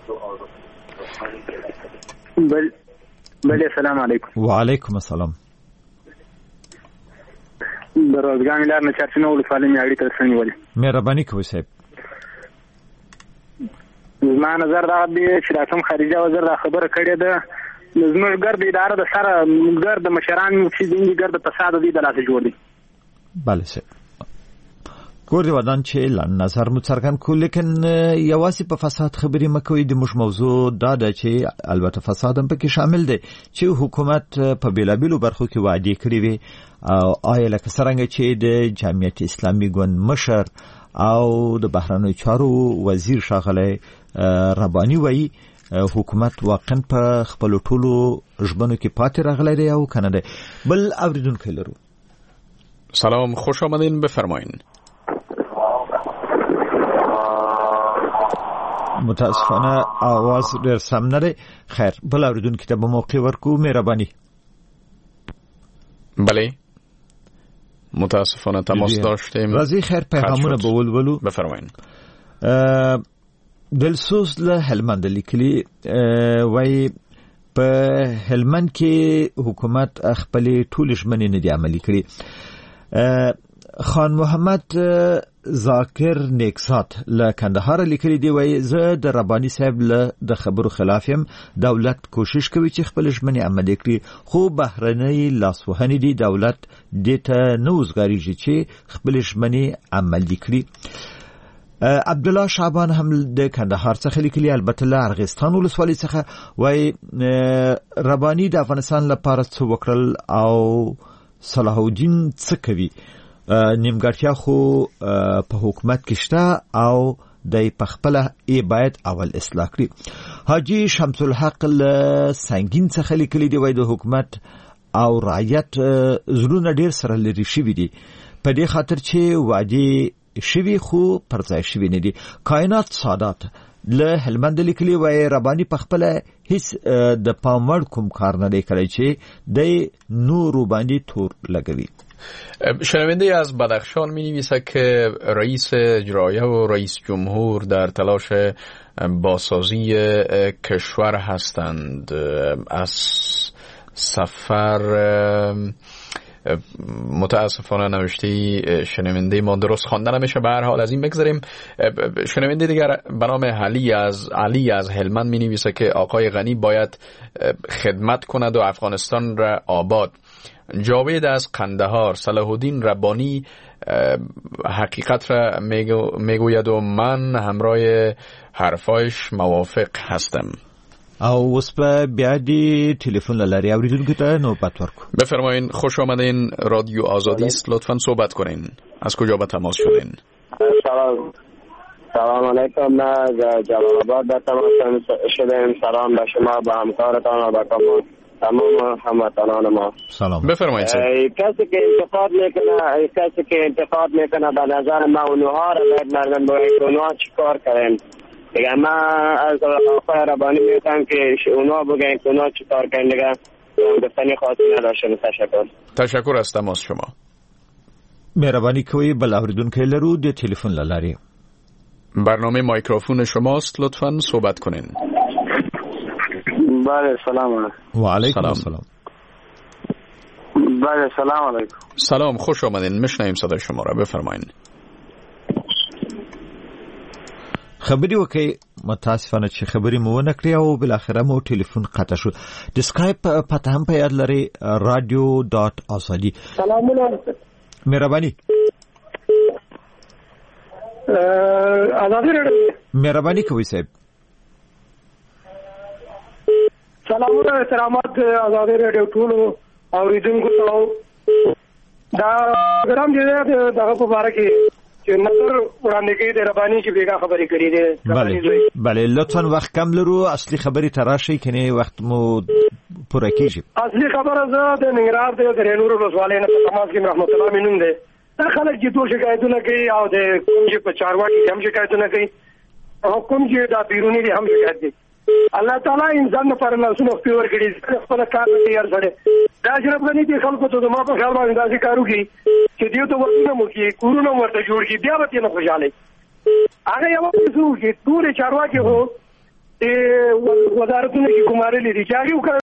Speaker 22: بله سلام علیکم.
Speaker 2: و علیکم السلام.
Speaker 22: د روزګان لار نه چارچنه ولسوالۍ مې اړیکه رسنیولې.
Speaker 2: مهرباني کوئ صاحب.
Speaker 22: زما نظر دا دی چې راتم خارجه وزیر دا خبره کړې ده. زموږ ګرد اداره د سره ګرد مشران چې دي ګرد فساد دي د لاسه جوړ دي.
Speaker 2: بله صاحب، ګورې ودان چې نظر مو څرګند کو، لیکن یوازې په فساد خبرې مکوئ. د موږ موضوع دا ده چې البته فساد هم پکې شامل دی چې حکومت په بیلابیلو برخو کې وعدې کړې وي. آیا لکه څرنګه چې د جمعیت اسلامي ګوند مشر او د بهرنیو چارو وزیر ښاغلی رباني وایي حکومت واقعا په خپلو ټولو ژمنو کې پاتې راغلی دی او که نه دی. بل اوریدونکی لرو.
Speaker 1: سلام، خوش آمدین، بفرمایین.
Speaker 2: متاسفانه آواز ډېر سم نه دی. خیر، بل اوریدونکي ته به موقع ورکو. مهرباني.
Speaker 1: بله، متاسفانه تماس داشتیم.
Speaker 2: راځي خیر پیغامونه به ولولو.
Speaker 1: بفرمایین.
Speaker 2: دلسوز له هلمند لیکلي وایي په هلمند کې حکومت خپلې ټولې ژمنې نه دي عملي کړي. خان محمد ذاکر نیکزاد له کندهار لیکلي دی، وایي زه د رباني صاحب له د خبرو خلاف یم. دولت کوشش کوي چې خپل ژمنې عملي کړي، خو بهرنۍ لاسوهنې دي. دولت دې ته نه وزګارېږي چې خپل ژمنې عملي کړي. عبدالله شعبان هم د کندهار څخه لیکلي، البته له ارغستان ولسوالۍ څخه، وایي رباني د افغانستان لپاره څه وکړل او صلاح الدین څه کوي. نیمګړتیا خو په حکومت کې شته او د پخپله باید اول اصلاح کړي. حاجی شمس الحق له سنگین څخه لیکلي دی، وایي د حکومت او رعیت زړونه ډیر سره لري شوي دي، په دې خاطر چې وعدې شوي خو پر ځای شوي نه دي. کائنات سادات له هلمند لیکلي، وایي رباني پخپله هیڅ د پام وړ کوم کار نه دی کړی چې د نورو باندې تور لګوي.
Speaker 1: شنونده از بدخشان می نویسد که رئیس اجرایه و رئیس جمهور در تلاش بازسازی کشور هستند. از سفر متاسفانه نوشته شنونده ما درست خوانده نمیشه. به هر حال از این بگذاریم. شنونده دیگر به نام علی از هلمند می نویسه که آقای غنی باید خدمت کند و افغانستان را آباد. جاوید از قندهار، صلاح الدین ربانی حقیقت را میگوید و من همراه حرفایش موافق هستم.
Speaker 2: او اوس په بیا دی تلیفون لري اوریدونکو ته نوبت ورکو.
Speaker 1: بفرمایین. خوش آمدین، رادیو آزادی است، لطفاً صحبت کنین. از کجا به تماس شدین؟
Speaker 9: سلام علیکم. من جلال آباد به تماس شدیم. سلام به شما، به همکارتان و به کامون
Speaker 11: تمام هموطنان ما
Speaker 1: سلام. بفرمایید.
Speaker 11: کسی که انتقاد میکنه به نظر ما اونها را باید مردم باید اونها چیکار کنن. دیگه ما از آقای ربانی میگم که اونها بگن که اونها چیکار کنن. دیگه گفتنی خاصی نداشتم.
Speaker 1: تشکر از تماس شما.
Speaker 2: مهربانی کوي بل اوریدونکو لرو د ټلیفون لاري.
Speaker 1: برنامه مایکروفون شماست، لطفاً صحبت کنین.
Speaker 9: بله سلام علیکم.
Speaker 2: و علیکم السلام.
Speaker 9: بله سلام علیکم.
Speaker 1: سلام، خوش آمدین. میشنویم صدای شما را، بفرمایید.
Speaker 2: خبري وکي متاسفانه چې خبري مو نه کړی او بل اخره مو ټلیفون قطع شو. د سکایپ پته هم په یاد لري radio.azadi.
Speaker 9: سلامونه.
Speaker 2: مهرباني.
Speaker 9: آزادی رادیو.
Speaker 2: مهرباني کوي صاحب.
Speaker 9: سلامونه احترامات آزادی رادیو ټول اوریدونکو ته دا ګرام دي دغه په اړه کې چې نظر وړاندې کوي د رباني چې بیګا خبرې کړې دي.
Speaker 2: بله لطفا وخت کم لرو، اصلي خبرې تراشي کني وخت مو پوره کیږي.
Speaker 9: اصلي خبره زه د ننګرهار د رینور ولسوالۍ نه په تماس کې رحمت الله مینوم دی. دا خلک چې ټول شکایتونه کوي او د کوم چې په چارواکي هم شکایتونه کوي او کوم چې دا بیرونی دي هم شکایت دي. الله تعالی انسان لپاره لاسونه خپور کړي، خپل کار کوي هر څه. دا جرب غني دي خلکو ته د ما په خیال باندې داسې کارو کوي چې دیو ته ورته مو کې کورونه ورته جوړ کی بیا به نه خوشاله. هغه یو څه چې ټول چارواکي هو د وزارتونو کې کومارلې دي چې هغه